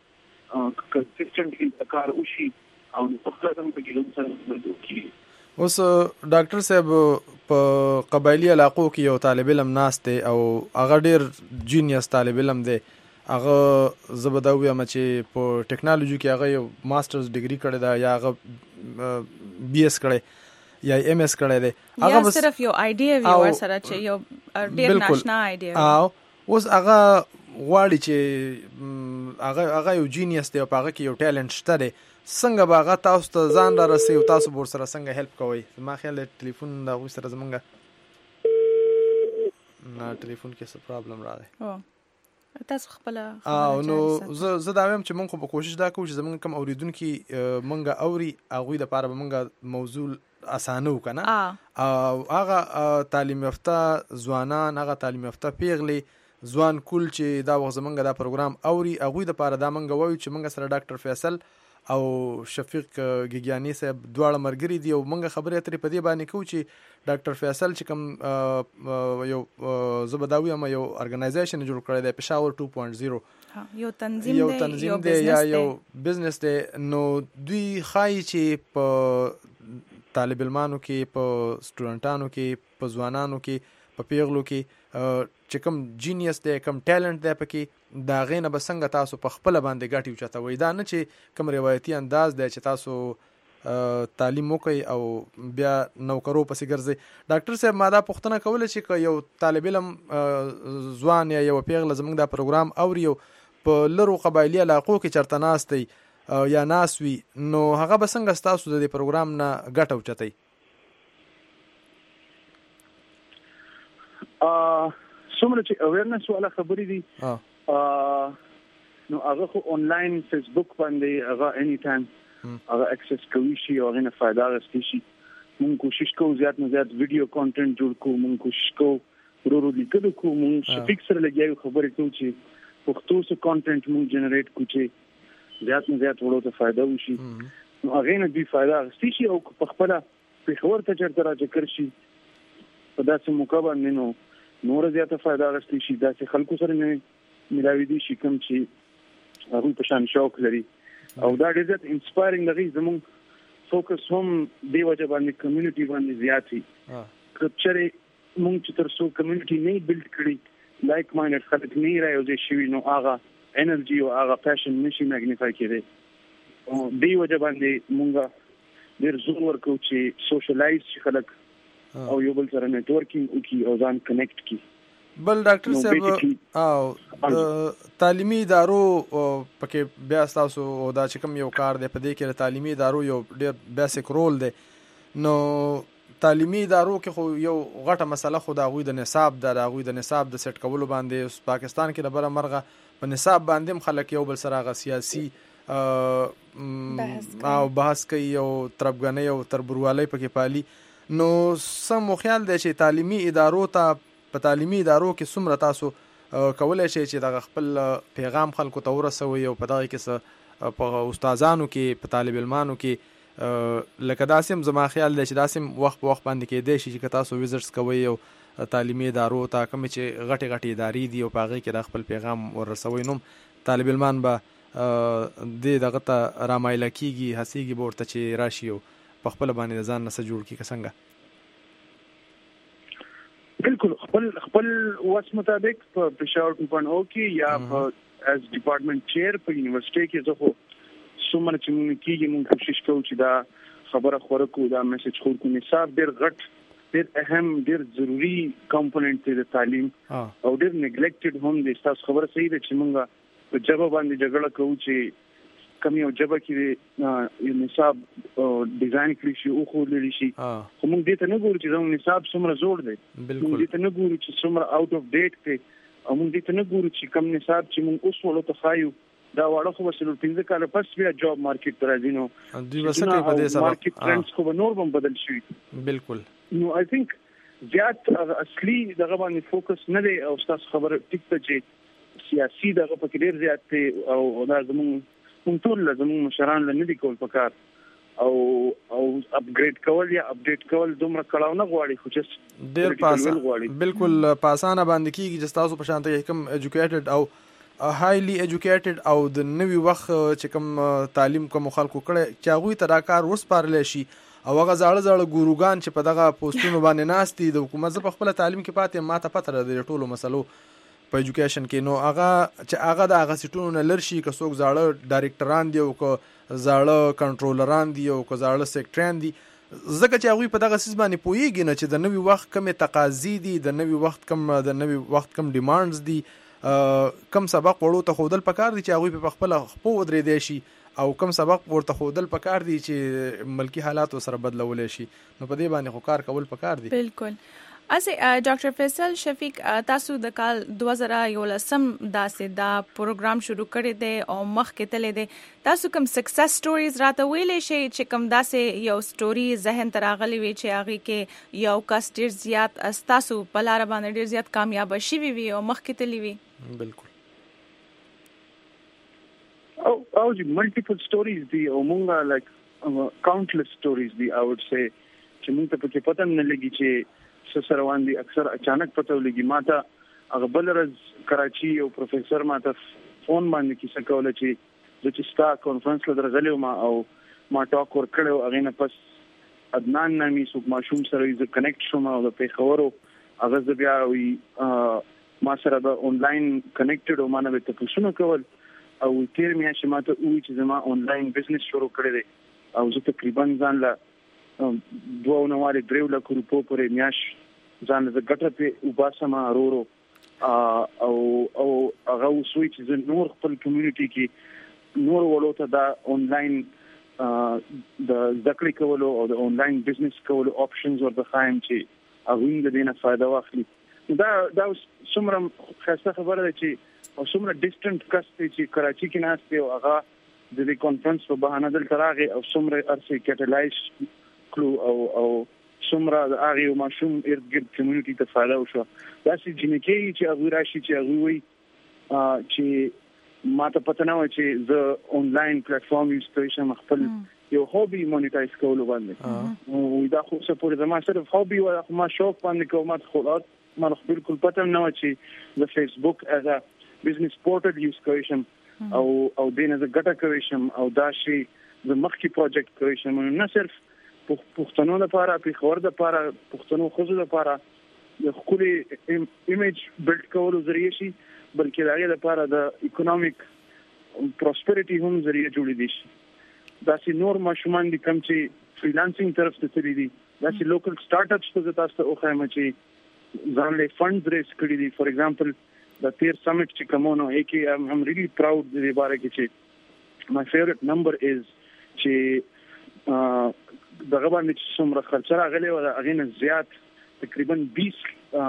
چې consistently کار وشي او په خپل ځم په کې لږ څه اوس ډاکټر صاحب په قبایلی علاقو کې یو طالب علم ناست دی او هغه ډیر جینیس طالب علم دی. هغه زبداوی هم چې په ټیکنالوژي کې هغه یو ماسترز ډیګري کړی دا یا هغه بي اس کړی یا ایم اس کړی دی هغه بس صرف یو آیډیا وی ور سره چې یو ډیر ناشنا آیډیا او اوس هغه غواړي چې هغه هغه یو جینیس دی او هغه کې یو ټیلنټ شته دی. څنګه به هغه تاسو ته ځان را رسي او تاسو ور سره څنګه هیلپ کوئ؟ ما خیال ټلیفون دا غو سره زمونږه نه ټلیفون کې څه پرابلم راغی او تاسو خپل او نو زه زه دا وایم چې مونږ په کوشش دا کوو چې زمونږ کم اوریدونکو مونږه اوري هغه د پاره مونږه موضوع اسانه وکنه او هغه تعلیم یافته ځوانان هغه تعلیم یافته پیغلي ځوان کول چې دا وخت زمونږ دا پروګرام اوري هغه د پاره دا مونږ وایو چې مونږ سره ډاکټر فیصل او شفیق ګیګیانی صاحب دواړه مرګري دي او مونږ خبرې اترې په دې باندې کوو چې ډاکټر فیصل چې کوم یو زبداوی هم یو ارګنایزیشن جوړ کړی دی پېښور ټو پوینټ زیرو یو تنظیم دی یو تنظیم دی یا یو بزنس دی. نو دوی خای چې په طالب علمانو کې په سټوډنټانو کې په ځوانانو کې په پیغلو کې چې کوم جینیس دی کوم ټیلنټ دی پکې دا غینه به څنګه تاسو په خپل باندې ګټي چتوي دا نه چې کوم روایتي انداز دی چې تاسو تعلیم وکي او بیا نوکرو پسې ګرځي. ډاکټر صاحب ما دا پوښتنه کوله چې یو طالب علم ځوان یا یو پیغله زموږ دا پروګرام اوري په لرو قبایلی علاقو کې چرته ناست دی یا ناس وي نو هغه به څنګه تاسو د دې پروګرام نه ګټه وچتای؟ څومره چې اویرنس والا خبرې دي نو هغه خو آنلاین فیسبوک باندې هغه اني ټایم هغه اکسس کوي شي او هغه نه فائدہ غوښتي شي. موږ کوشش کوو زیات نه زیات ویډیو کانټینټ جوړ کوو. موږ کوشش کوو ورو ورو لیکل کوو. موږ شفیق سره لګیاو خبرې کوو چې پښتو څه کانټینټ موږ جنریټ کوو چې زیات نه زیات ورو ته فائدہ وشي. نو هغه نه دی فائدہ غوښتي شي او په خپل په خبر ته چرته راځي شي په داسې موقع باندې نو نور زیاته فائدہ غوښتي شي. داسې خلکو سره نه ملاوي دي شي کوم چې هغه په شان شوق لري او دا ډېر زیات انسپایرینګ لري. زموږ فوکس هم دی وجه باندې کمیونټي باندې زیات وي. کچره موږ چې تر څو کمیونټي نه بلډ کړی لایک ماینډ خلک نه راځي شي نو هغه انرژي او هغه پاشن نشي ماګنیفای کېږي او دی وجه باندې مونږه ډېر زور ورکو چې سوشلایز شي خلک او یو بل سره نتورکینګ وکړي او ځان کنیکټ کړي. بل ډاکټر صاحب او تعلیمي ادارو پکې بیا تاسو دا چې کوم یو کار دی په دې کې تعلیمي ادارو یو ډېر بیسیک رول دی نو تعلیمي ادارو کې خو یو غټه مسله خو د هغوی د نصاب د هغوی د نصاب د سیټ کولو باندې پاکستان کې د بره مرغه په نصاب باندې هم خلک یو بل سره هغه سیاسي او بحث کوي او تربګنۍ او تربوروالی پکې پالي نو سم مو خیال دی چې تعلیمي ادارو ته په تعلیمي ادارو کې څومره تاسو کولای شئ چې د خپل پیغام خلکو ته ورسوي او په دغه کې په استادانو کې په طالب علمانو کې لکه داسې هم زما خیال دی چې داسې هم وخت په وخت باندې کېدی شي چې تاسو ویزټس کوئ او تعلیمي ادارو ته کومې چې غټې غټې ادارې دي او په هغې کې د خپل پیغام ورسوي نو طالب علمان به دې دغه ته رامایله کېږي هڅېږي به ورته چې راشي او په خپله باندې د ځان نه څه جوړ کړي که څنګه؟ بالکل خپل خپل وس مطابق په پېښور ټو پوینټ او کې یا په از ډپارټمنټ چیر په یونیورسيټي کې زه خو څومره چې مونږ کېږي مونږ کوشش کوو چې دا خبره خوره کړو دا میسج خور کړو. نصاب ډېر غټ ډېر اهم ډېر ضروري کمپوننټ دی د تعلیم او ډېر نیګلیکټډ هم دی. تاسو خبره صحیح ده چې مونږ په ژبه باندې جګړه کوو چې کم یو ژبه کې یو نصاب ډیزاین کړی شي او خو لري شي خو موږ دې ته نه ګورو چې دا نصاب څومره زوړ دی موږ دې ته نه ګورو چې څومره آوټ اف ډیټ دی او موږ دې ته نه ګورو چې کم نصاب چې موږ اوس ولو ته خایو دا واړه خو وسلو پنځه کاله پس بیا جاب مارکیټ ته راځي نو دوی وسکه په دې سبب مارکیټ ټرندز خو نور هم بدل شي. بالکل نو آی تھنک زیات اصلي دغه باندې فوکس نه دی او تاسو خبره ټیک ته چې سیاسي دغه پکې ډېر زیات دی او دا زموږ مونږ ټول لازم مشران له ندي کول پکار او او اپګریډ کول یا اپډیټ کول دومره کړهو نه غواړي خو چې ډېر پاسه بالکل پاسانه باندې کیږي چې تاسو په شان ته کوم ایجوکیټډ او هایلی ایجوکیټډ او د نوي وخت چې کوم تعلیم کوم خلکو کړي چې هغوی ته دا کار وسپارلی شي او هغه زاړه زاړه ګوروګان چې په دغه پوسټونو باندې ناست دي د حکومت زه په خپله تعلیم کې پاتې ما ته پته ده د ټولو مسلو په ایجوکیشن کې نو هغه چې هغه د هغه سیټونو نه لر شي که څوک زاړه ډایرکټران دي او که زاړه کنټرولران دي او که زاړه سیکټریان دي ځکه چې هغوی په دغه څیز باندې پوهېږي نه چې د نوي وخت کمې تقاضي دي د نوي وخت کم د نوي وخت کم ډیمانډز دي کم سبق وړو ته ښودل پکار دي چې هغوی په خپله خپو ودرېدی شي او کم سبق ورته ښودل پکار دي چې ملکي حالاتو سره بدلولی شي نو په دې باندې خو کار کول پکار دي. بالکل. اسه ډاکټر فیصل شفیق تاسو د کال دوه زره یولسم داسې دا پروګرام شروع کړی دی او مخکې تللی دی تاسو کوم سکسس سټوریز راته ویلی شئ چې کوم داسې یو سټوري ذهن ته راغلی وي چې هغې کې یو کس ډېر زیات ستاسو په لاره باندې ډېر زیات کامیابه شوي وي او مخکې تللی وي؟ بالکل او او چې ملټیپل سټوریز دي او مونږه لایک کاونټلس سټوریز دي آی وډ سې چې مونږ ته پکې پته نه لګي چې څه روان دي اکثر اچانک پته ولګي. ما ته هغه بل ورځ کراچي یو پروفیسر ما ته فون باندې کیسه کوله چې د چې ستا کانفرنس له درغلی ما او ما ټاک ورکړی هغې نه پس عدنان نامي څوک ماشوم سره زه کنیکټ شوم او د پېښورو هغه زه بیا وي ما سره به آنلاین کنیکټډ او ما نه به تپوسونه کول او تېر میاشتې ما ته ووایي چې زما آنلاین بزنس شروع کړی دی او زه تقریبا ځان له دوه اونوارې دریو لکو روپو پورې میاشت ځان له ګټه پې وباسم ورو ورو او او هغه اوس وایي چې زه نور خپل کمیونټي کې نور وړو ته دا آنلاین د زده کړې کولو او د آنلاین بزنس کولو آپشنز ورته ښایم چې هغوی د دې نه فایده واخلي. دا دا څومره ښایسته خبره ده چې او څومره ډسټنټ کس دی چې کراچي کې ناست دی او هغه د دې کانفرنس په بهانه دلته راغی او څومره ارڅه کټلایز کړو او او څومره د هغې یو ماشوم ارد ګرد کمیونټي ته فایده وشوه. داسې جینکې چې هغوی راشي چې هغوی وایي چې ما ته پته نه وه چې زه آنلاین پلیټفارم یوز کولی شم خپل یو هابي مونیټایز کولو باندې. دا خو څه پورې زما صرف هابي وه خو ما شوق باندې کوم ما ته خو ما خو بالکل پته نه وه چې زه فیسبوک ایز ا بزنس پورټل یوز کولی شم او او دې نه زه ګټه کولی شم او دا شی زه مخکې پروجیکټ کولی شم نه صرف پښتنو لپاره پېښور لپاره پښتنو ښځو لپاره د خپل ایمیج بلډ کولو ذریعہ شي بلکې د هغه لپاره د اکونومیک پروسپریټي هم ذریعہ جوړې دي شي دا چې نور ماشومان دي کوم چې فریلانسینګ طرف ته تللی دي دا چې لوکل سٹارټ اپس په تاسو ته اوخایم چې ځان له فندز ریس کړی دي فور ایگزامپل د تیر سمیټ چې کومونو اکی ام ام ریلی پراود د دې باره کې چې my favorite number is چې دغه باندې چې څومره خرچه راغلی و هغه نه زیات تقریبا بیس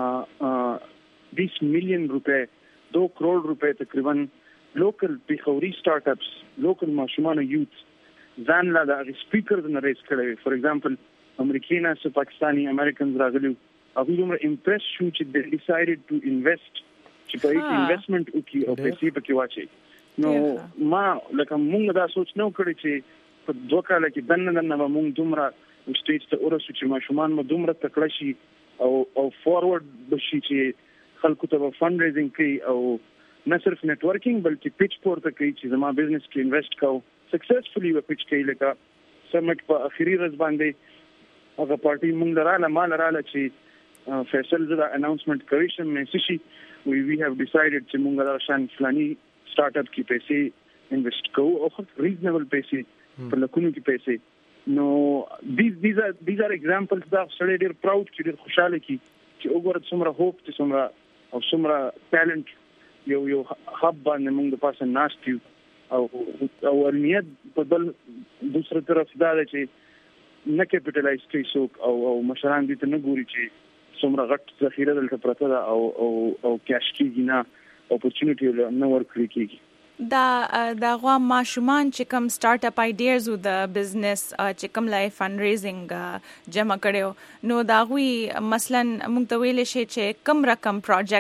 بیس میلیون روپے دو کروڑ روپے تقریبا لوکل پیښوري سٹارټ اپس لوکل ماشومان یوث ځان لا د سپیکرز نه ریس کړی فور ایگزامپل امریکایي نه پاکستانی امریکنز راغلي هغه دومره امپریس شو چې they decided to invest چې په هیڅ انویسټمنٹ وکړي او پیسې پکې واچي نو ما لکه موږ دا سوچ نه کړی چې په دوه کال کې دنه دنه موږ دومره سټیج ته ورسو چې ماشومان مو دومره تکړه شي او او فارورډ بشي چې خلکو ته فند ریزینګ کوي او نه صرف نتورکینګ بلکې پیچ پورته کوي چې زما بزنس کې انویسټ کوو سکسسفلی و پیچ کوي لکه سمټ په اخیری ورځ باندې هغه پارټي موږ لراله مال لراله چې فیصل زدا اناونسمنت کوي چې مې شي we we have decided چې موږ دا شان فلاني سٹارټ اپ کې پیسې انویسټ کوو او ریزنبل پیسې په لکونو کې پیسې نو these these are these are examples دا سړی ډیر پراود چې ډیر خوشاله کی چې وګوره څومره هوپ چې څومره او څومره ټالنت یو یو هب باندې موږ د پاسه ناشتیو او او علمیت په بل دوسره طرف دا چې نه کیپټلایز کوي څوک او او مشران دي ته نه ګوري چې څومره غټ ذخیره دلته پرته ده او او او کیش کېږي نه اپورچونټي نه ورکړي کېږي دا دا غوا ماشومان چې کوم سٹارټ اپ آیډیاز او د بزنس چې کوم لای فند ریزینګ جمع کړو نو دا غوي مثلا موږ ته ویل شي چې کوم رقم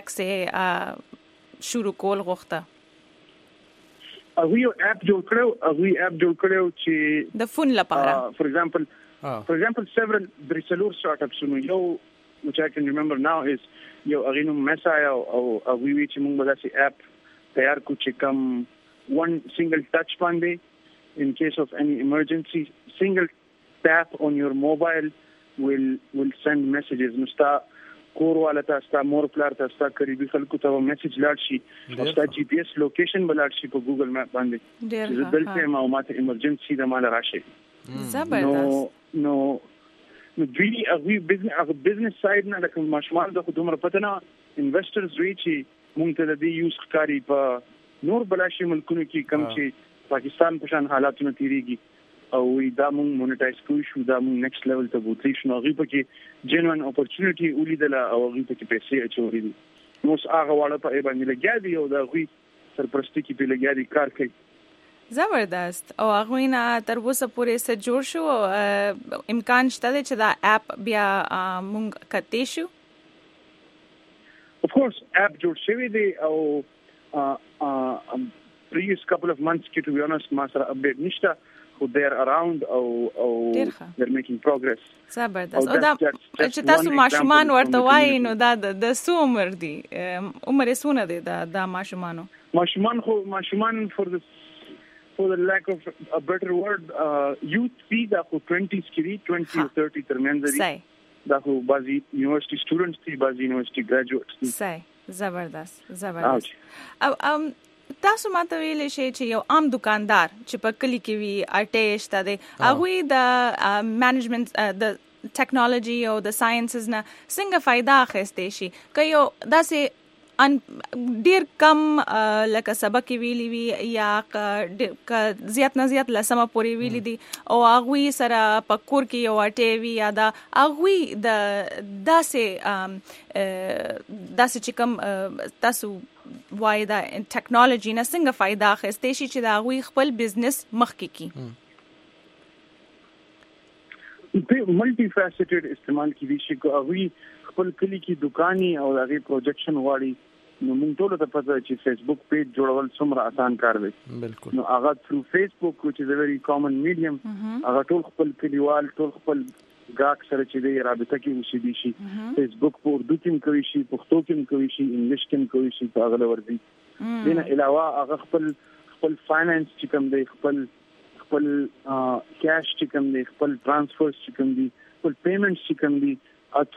پروجیکټس شروع کول غوښته هغه یو اپ جوړ کړو هغه اپ جوړ کړو چې د فون لپاره فور ایگزامپل فور ایگزامپل several درسلور سٹارټ اپس نو یو which I can remember now is یو اغینو مسایا او هغه وی چې موږ داسې اپ تیار کو چې کوم one single touch باندې in case of any emergency single tap on your mobile will will send messages نو ستا کور والا ته ستا مور پلار ته ستا قریبي خلکو ته میسج لاړ شي ستا جی پی ایس لوکیشن بلاړ شي په ګوګل میپ باندې چې دلته ما ماته ایمرجنسي د مال راشي زبردست نو نو دوی هغه بزنس هغه بزنس ساید نه لکه ماشومان د خودمره پته نه انویسټرز وی چې مونږ ته د دې یوز ښکاری په نور بلاشي ملکونو کې کم چې پاکستان په شان حالاتونه تیریږي او دا مونږ مونیټایز کوو شو دا مونږ نیکسټ لیول ته بوتلی شو هغه پکې جنوین اپورچونټي ولیدله او هغه پکې پیسې اچولې دي نو هغه واړه په ای باندې لګیا دي او دا غوي سرپرستی کې په لګیا دي کار کوي زبردست او هغه نه تر اوسه پورې څه جوړ شو امکان شته چې دا اپ بیا مونږ کته شو of course app جوړ شوی دی او previous couple of months کې to be honest ما سره update نشته خو they are around او او they're making progress زبردست او دا چې تاسو ماشومان ورته وایي نو دا د څو عمر دي عمر یې څونه دی دا د ماشومانو ماشومان خو ماشومان for the for the lack of a better word uh, youth see دا خو twenties کې دي twenty or thirty ترمنځ دي دا خو بعضی یونیورسيټي سټوډنټس دي بعضی یونیورسيټي ګریجویټس دي صحیح زبردست زبردست او ام تاسو ماته ویلې شي چې یو عام دکاندار چې په کلی کې وي اټه شته دی هغه د مینجمنت د ټیکنالوژي او د ساينسز نه څنګه فائدہ اخیستې شي که یو داسې ان ډیر کم لکه سبق ویلی وی یا ک زیات نه زیات لسمه پوری ویلی دي او هغه سره پکور کې یو اټه وی یا دا هغه د داسې داسې چې کوم تاسو وای دا ټیکنالوژي نه څنګه فائدہ اخیستې شي چې دا هغه خپل بزنس مخکې کی په ملټي فاسټډ استعمال کې دي چې هغه خپل کلی کې دکاني او هغه پروجیکشن واړي نو موږ ټول ته پته چې فیسبوک پیج جوړول څومره آسان کار دی بالکل نو هغه تھرو فیسبوک which is a very common medium هغه ټول خپل کلیوال ټول خپل ګاک سره چې دی رابطه کې وشي شي فیسبوک په اردو کې کوي شي پښتو کې کوي شي انګلیش کې کوي شي په هغه ورځي دینه علاوه هغه خپل خپل فاینانس چې کوم دی خپل خپل کیش چې کوم دی خپل ټرانسفرز چې کوم دی خپل پیمنټس چې کوم دی through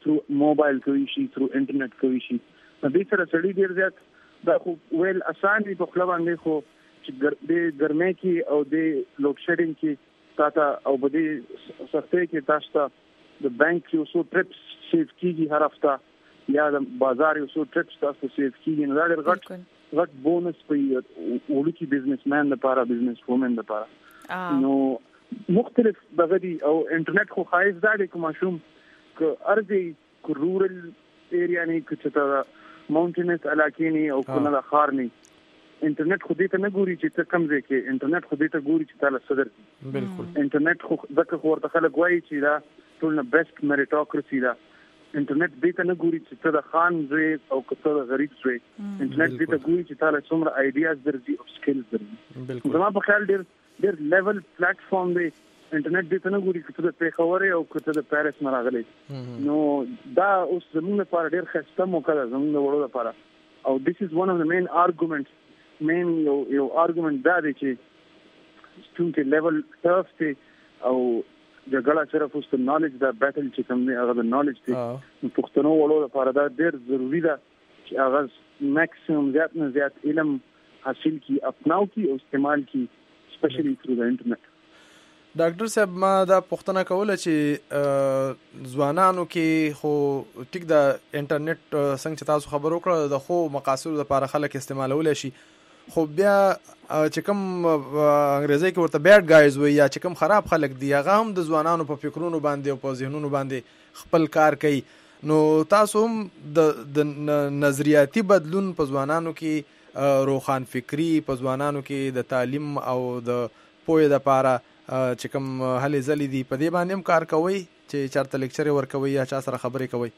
through موبایل کوي شي through انټرنیټ کوي شي نو دې سره سړي ډیر زیات دا خو ویل اسان دی په خپل باندې خو چې د ګرمۍ کې او د لوډ شیډینګ کې تاته او بده سختۍ کې تاسو ته د بانک یو څو ټریپس سیف کیږي هر هفته یا د بازار یو څو ټریپس تاسو سیف کیږي نو دا ډېر غټ غټ بونس په ورکی بزنسمن لپاره بزنس وومن لپاره نو مختلف دغه دي او انټرنیټ خو خایز دا دی کوم شوم ک ارزي کو رورل ایریا نه کې چې ماونټینس علاقې نه او کنه د خار نه انټرنیټ خو دې ته نه ګوري چې څه کم ځای کې انټرنیټ خو دې ته ګوري چې تعالی صدر بالکل انټرنیټ خو ځکه خو ورته خلک وایي چې دا ټول نه بیسټ میریټوکراسي دا انټرنیټ دې ته نه ګوري چې څه د خان زوی او څه د غریب زوی انټرنیټ دې ته ګوري چې تعالی څومره آیډیاز درځي او سکلز درځي بالکل زما په خیال ډېر ډېر لیول پلیټ فارم دی انټرنیټ دې ته نه ګوري چې د پیښور او کته د پاریس نه راغلي نو دا اوس زموږ لپاره ډېر ښه موقع ده زموږ وړو لپاره او this is one of the main arguments main یو یو argument دا دی چې څنګه لیول ټرف دی او د ګلا صرف اوس د نالج دا بیټل چې کوم دی هغه د نالج دی پښتنو وړو لپاره دا ډېر ضروری ده چې هغه میکسیمم زیات نه زیات علم حاصل کی اپناو کی او استعمال کی especially through the internet ډاکټر صاحب ما دا پوښتنه کوله چې ځوانانو کې خو ټیک د انټرنیټ څنګه چې تاسو خبرو کړو د خو مقاصد لپاره خلک استعمالول شي خو بیا چې کوم انګریزي کې ورته بیډ گایز وي یا چې کوم خراب خلک دی هغه هم د ځوانانو په فکرونو باندې او په ذهنونو باندې خپل کار کوي نو تاسو هم د نظریاتي بدلون په ځوانانو کې روخان فکری په ځوانانو کې د تعلیم او د پوهې لپاره چې کوم هلې ځلې دي په دې باندې هم کار کوي چې چارته لیکچر ورکوي یا چا سره خبرې کوي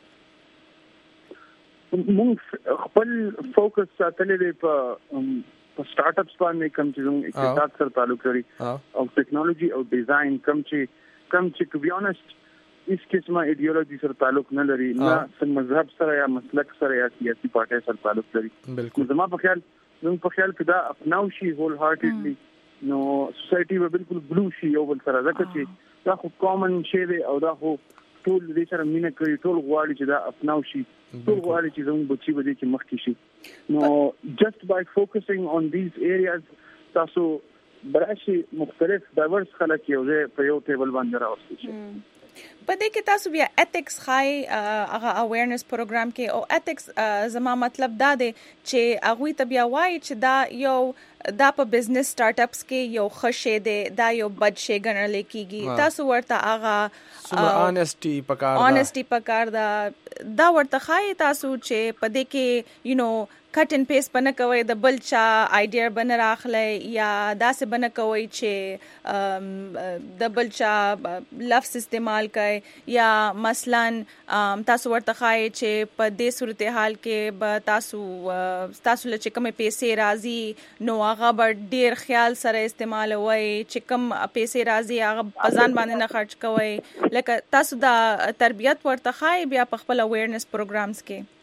مونږ خپل فوکس ساتلې دی په په سٹارټ اپس باندې کوم چې زموږ اقتصاد سره تعلق لري او ټیکنالوژي او ډیزاین کوم چې کوم چې ټو بی اونست هیڅ قسمه ایډیولوژي سره تعلق نه لري نه سم مذهب سره یا مسلک سره یا سیاسي پارټي سره تعلق لري بالکل زما په خیال زموږ په خیال کې دا اپناو شي هول هارټډلی نو سوسایټي به بالکل بلو شي یو بل سره ځکه چې دا خو کامن شی دی او دا خو ټول دې سره مینه کوي ټول غواړي چې دا اپناو شي ټول غواړي چې زموږ بچي به دې کې مخکې شي نو جست بای فوکسینګ اون دیز ایریاز تاسو براشي مختلف ډایورس خلک یو ځای په یو ټیبل باندې راوستي شي په دې کې تاسو بیا ایتکس خای هغه اویرنس پروګرام کې او ایتکس زما مطلب دا دی چې هغه ته بیا وایي چې دا یو دا په بزنس سٹارټ اپس کې یو خشه دی دا یو بد شي ګڼل کېږي تاسو ورته هغه سو اونسټي پکار دا اونسټي پکار دا دا ورته خای تاسو چې په دې کې یو نو کټ ان پیس بنه کوي د بل چا آیډیا بنه راخلي یا داسې بنه کوي چې د بل چا لفظ استعمال کوي یا مثلا تاسو ورته خای چې په دې صورتحال کې به تاسو تاسو لچ کومه پیسې راځي نو هغه به ډیر خیال سره استعمال وي چې کوم پیسې راځي هغه پزان باندې نه خرج کوي لکه تاسو د تربيت ورته خای بیا په خپل اویرنس پروګرامز کې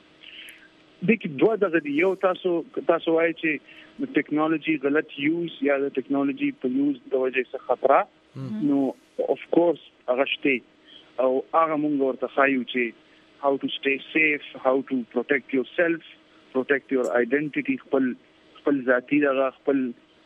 د کی دوه دغه دی یو تاسو تاسو وایي چې د ټیکنالوژي غلط یوز یا د ټیکنالوژي په یوز د وجې څخه خطر نو اف کورس هغه شته او هغه موږ ورته خایو چې how to stay safe how to protect yourself protect your identity خپل خپل ذاتی دغه خپل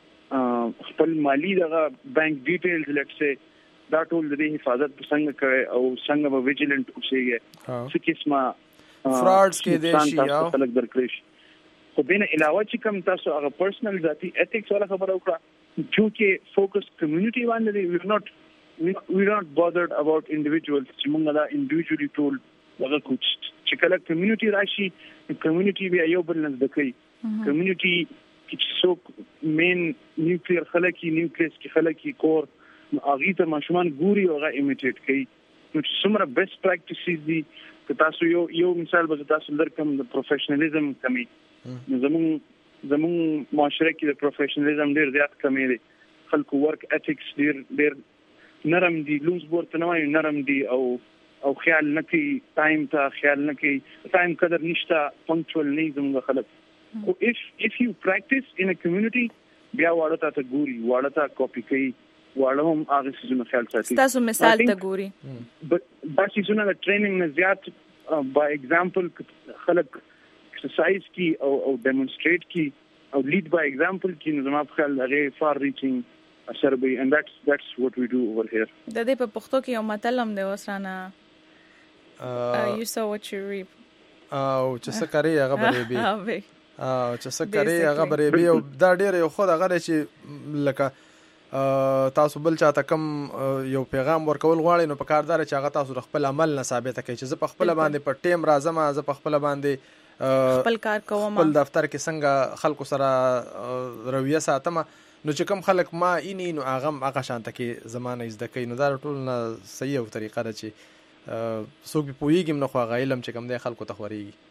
خپل مالی دغه بانک ډیټیلز لکه دا ټول د حفاظت څنګه کوي او څنګه به ویجیلنت اوسئ څه قسمه فراډز کې دي شي یا خلک درکړي خو بین علاوه چې کوم تاسو هغه پرسنل ذاتی ایتکس ولا خبره وکړه چې فوکس کمیونټي باندې وی نوٹ وی نوٹ bothered about individuals چې موږ دا انډیویډوالي ټول هغه کوچ چې کله کمیونټي راشي کمیونټي بیا یو بل نه دکې کمیونټي چې څوک مین نیوکلیر خلک نیوکلیس کې خلک کور هغه ته ماشومان ګوري او هغه ایمیټیټ کوي نو څومره بیسټ پریکټیسز دي که تاسو یو یو مثال به تاسو درکم د پروفیشنالیزم کمی زمون زمون معاشره کې د پروفیشنالیزم ډیر زیات کمی دی خلکو ورک ایتکس ډیر ډیر نرم دي لوز ورته نه وایي نرم دي او او خیال نه کوي ټایم ته خیال نه کوي ټایم قدر نشته پنکچوال نه زموږ خلک خو if if you practice in a community بیا واړه ته ګوري واړه ته کاپی کوي واړه هم هغه څه خیال ساتي. تاسو مثال ته ګوري بټ دا چې څنګه ټریننګ نه زیات بای ایگزامپل خلک ایکسرسایز کی او او ډیمونستریټ کی او لیډ بای ایگزامپل کی نو زما په خیال هغه فار ریچینګ اثر به and that's that's what we do over here. د دې په پښتو کې یو متل هم دی وسرانه you saw what you reap او چې څه کوي هغه به بي او چې څه کوي هغه به بي او دا ډېر یو خو هغه چې لکه تاسو بل چاته کم یو پیغام ورکول غواړئ نو په کار دار چې هغه تاسو خپل عمل نه ثابت کړئ چې زه په خپل باندې په ټیم راځم زه په خپل باندې خپل کار کوم خپل دفتر کې څنګه خلکو سره رویه ساتم نو چې کم خلک ما اینی نو هغه هغه شانته کې زمانه زده کوي نو دا ټول نه صحیح او طریقه ده چې څوک په پویګم نه خو هغه علم چې کم دی خلکو ته خوريږي.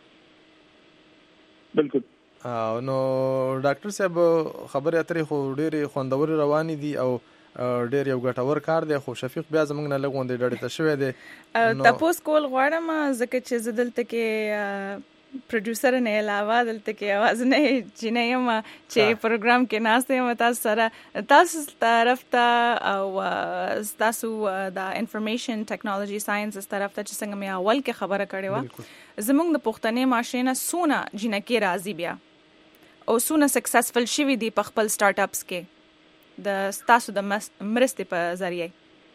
بالکل. او نو ډاکټر صاحب خبرې اترې خو ډېرې خوندورې روانې دي او ډېر یو ګټور کار دی خو شفیق بیا زمونږ نه لګوندې ډېرې ته شوی دی تاسو کول غواړم ځکه چې زه دلته کې پروډوسر نه علاوه دلته کې आवाज نه جنې یم چې پروګرام کې ناشته یم تاسو سره تاسو طرف ته او تاسو د انفارمیشن ټیکنالوژي ساينس طرف ته چې څنګه مې اول کې خبره کړې و زمونږ د پښتنې ماشینه سونه جنکې راضي بیا او سونه سکسسفل شوي دي په خپل سٹارټ اپس کې د تاسو د مرستې په ذریعہ.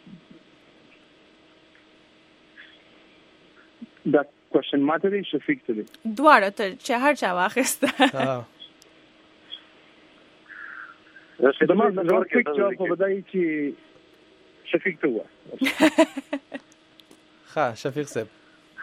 دا کوېشن ماته دی شفیق ته دی دواړه ته چې هر چا واخیسته. دا ما د ورکټ جواب په بدای چې شفیق ته و. ها شفیق صاحب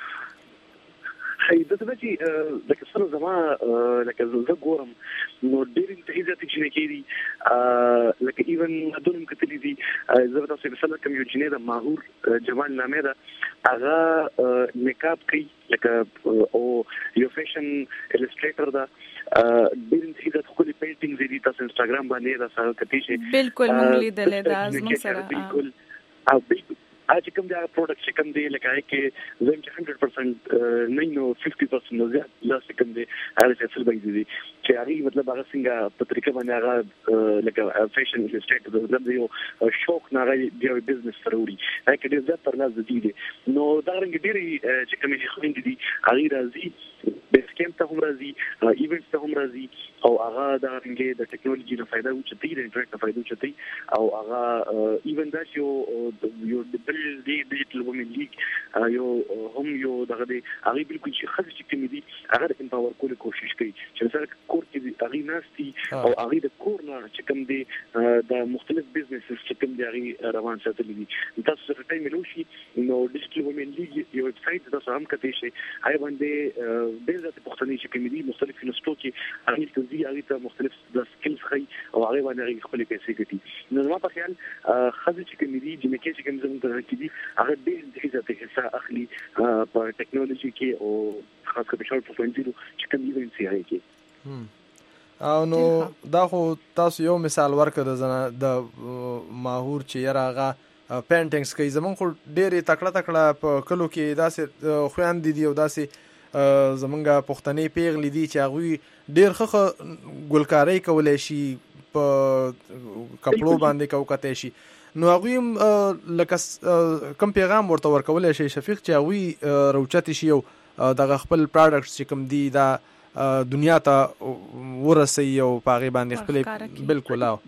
هي د دې چې لکه سره زما لکه زه ګورم نو ډېر انتهاجات چې کېږي لکه ایون دونم کتلې دي زه تاسو په سره کوم یو جنې د ماهور جمال نامه ده هغه میک اپ کوي لکه او یو فیشن الستریټر ده ډېر انتهاجات خو له پینټینګ دي تاسو انستګرام باندې دا څنګه کتلی شي بالکل موږ لیدلې دا زموږ سره بالکل او بالکل اځ کوم دا پروډکټ چې کوم دی لکه کې زم چې one hundred percent نه نو fifty percent نو زیات لاس کوم دی هغه څه څه باندې دي چې هغه مطلب هغه څنګه په طریقه باندې هغه لکه فیشن الستریټ د مطلب یو شوق نه غي دی بزنس سروړي هغه کې ډېر زیات پر لاس دي نو دا رنګ ډېری چې کوم چې خويند دي هغه راځي بیس کیمپ ته هم راځي ایونټس ته هم راځي او هغه دا رنګ د ټیکنالوژي نه فائدہ وچتي د انټرنیټ نه فائدہ وچتي او هغه ایون دا چې یو د دی ډیجیټل وومن لیګ یو هم یو دغه دی هغه بالکل چې خاص چې کوم دي هغه د امپاور کول کوشش کوي چې مثلا کور کې هغه ناستي او هغه د کور نه چې کوم دي د مختلف بزنسز چې کوم دي هغه روان ساتلي دي تاسو سره ټایم ملوشي نو ډیجیټل وومن لیګ یو ویب سټ تاسو هم کتئ شي هغه باندې ډېر ځله پښتني چې کوم دي مختلف انستو کې هغه ته دي هغه ته مختلف د سکلز خي او هغه باندې خپل پیسې ګټي نو ما په خیال خاص چې کوم دي چې مکه چې کوم زموږ ته دي هغه ډېر ځای ته حصہ اخلي په ټیکنالوژي کې او خاص کر په شاوټ پوینټ چې کوم دي چې هغه کې او نو دا خو تاسو یو مثال ورکړه د ماهور چې راغه پینټینګز کوي زمون خو ډېرې تکړه تکړه په کلو کې داسې خويان دي او داسې زمونږه پښتنې پیغلې دي چې هغه ډېر ښه ګلکاري کولای شي په کپړو باندې کوکته شي نو هغه لکه کم پیغام ورته ورکولای شي شفیق چې هغه روچت شي او دغه خپل پروډکټس چې کوم دي دا دنیا ته ورسي او پاغي باندې خپل بالکل او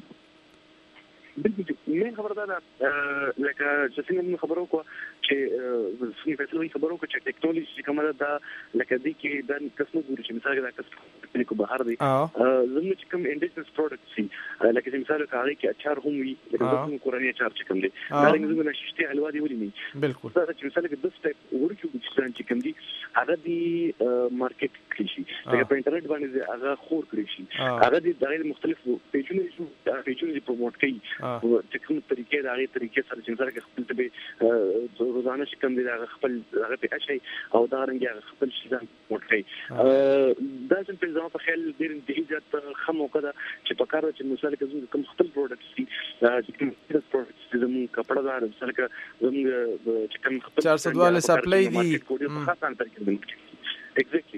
بالکل مې خبردار لکه چې څنګه خبرو کو چې سني فیصله خبرو کو چې ټیکنالوژي کومه ده لکه دې کې د قسمه ګوري چې مثال دا قسم کو بهر دی زموږ چې کوم انډستریز پروډکټ سي لکه مثال هغه کې اچار هم وي لکه زموږ کورنۍ اچار چې کوم دي دا زموږ نشته حلوا دی ولې نه بالکل دا چې مثال کې د سټیپ ورکو چې کوم دي هغه دی مارکیټ کړی شي لکه په انټرنیټ باندې هغه خور کړی شي هغه دی د مختلف پیجونو پیجونو پروموټ کوي چې کوم طریقې دا غي طریقې سره چې مثلا خپل ته روزانه چې کوم دي هغه خپل هغه په شي او دا رنګ هغه خپل شي ځان ورکړي دا چې په ځما په خیال ډیر انتهاجات خمو کده چې په کار چې مثلا کوم خپل پروډکټس دي چې کوم پروډکټس زموږ کپڑا دار مثلا زموږ چې کوم خپل چار سو دوله سپلای دي ایگزیکټلی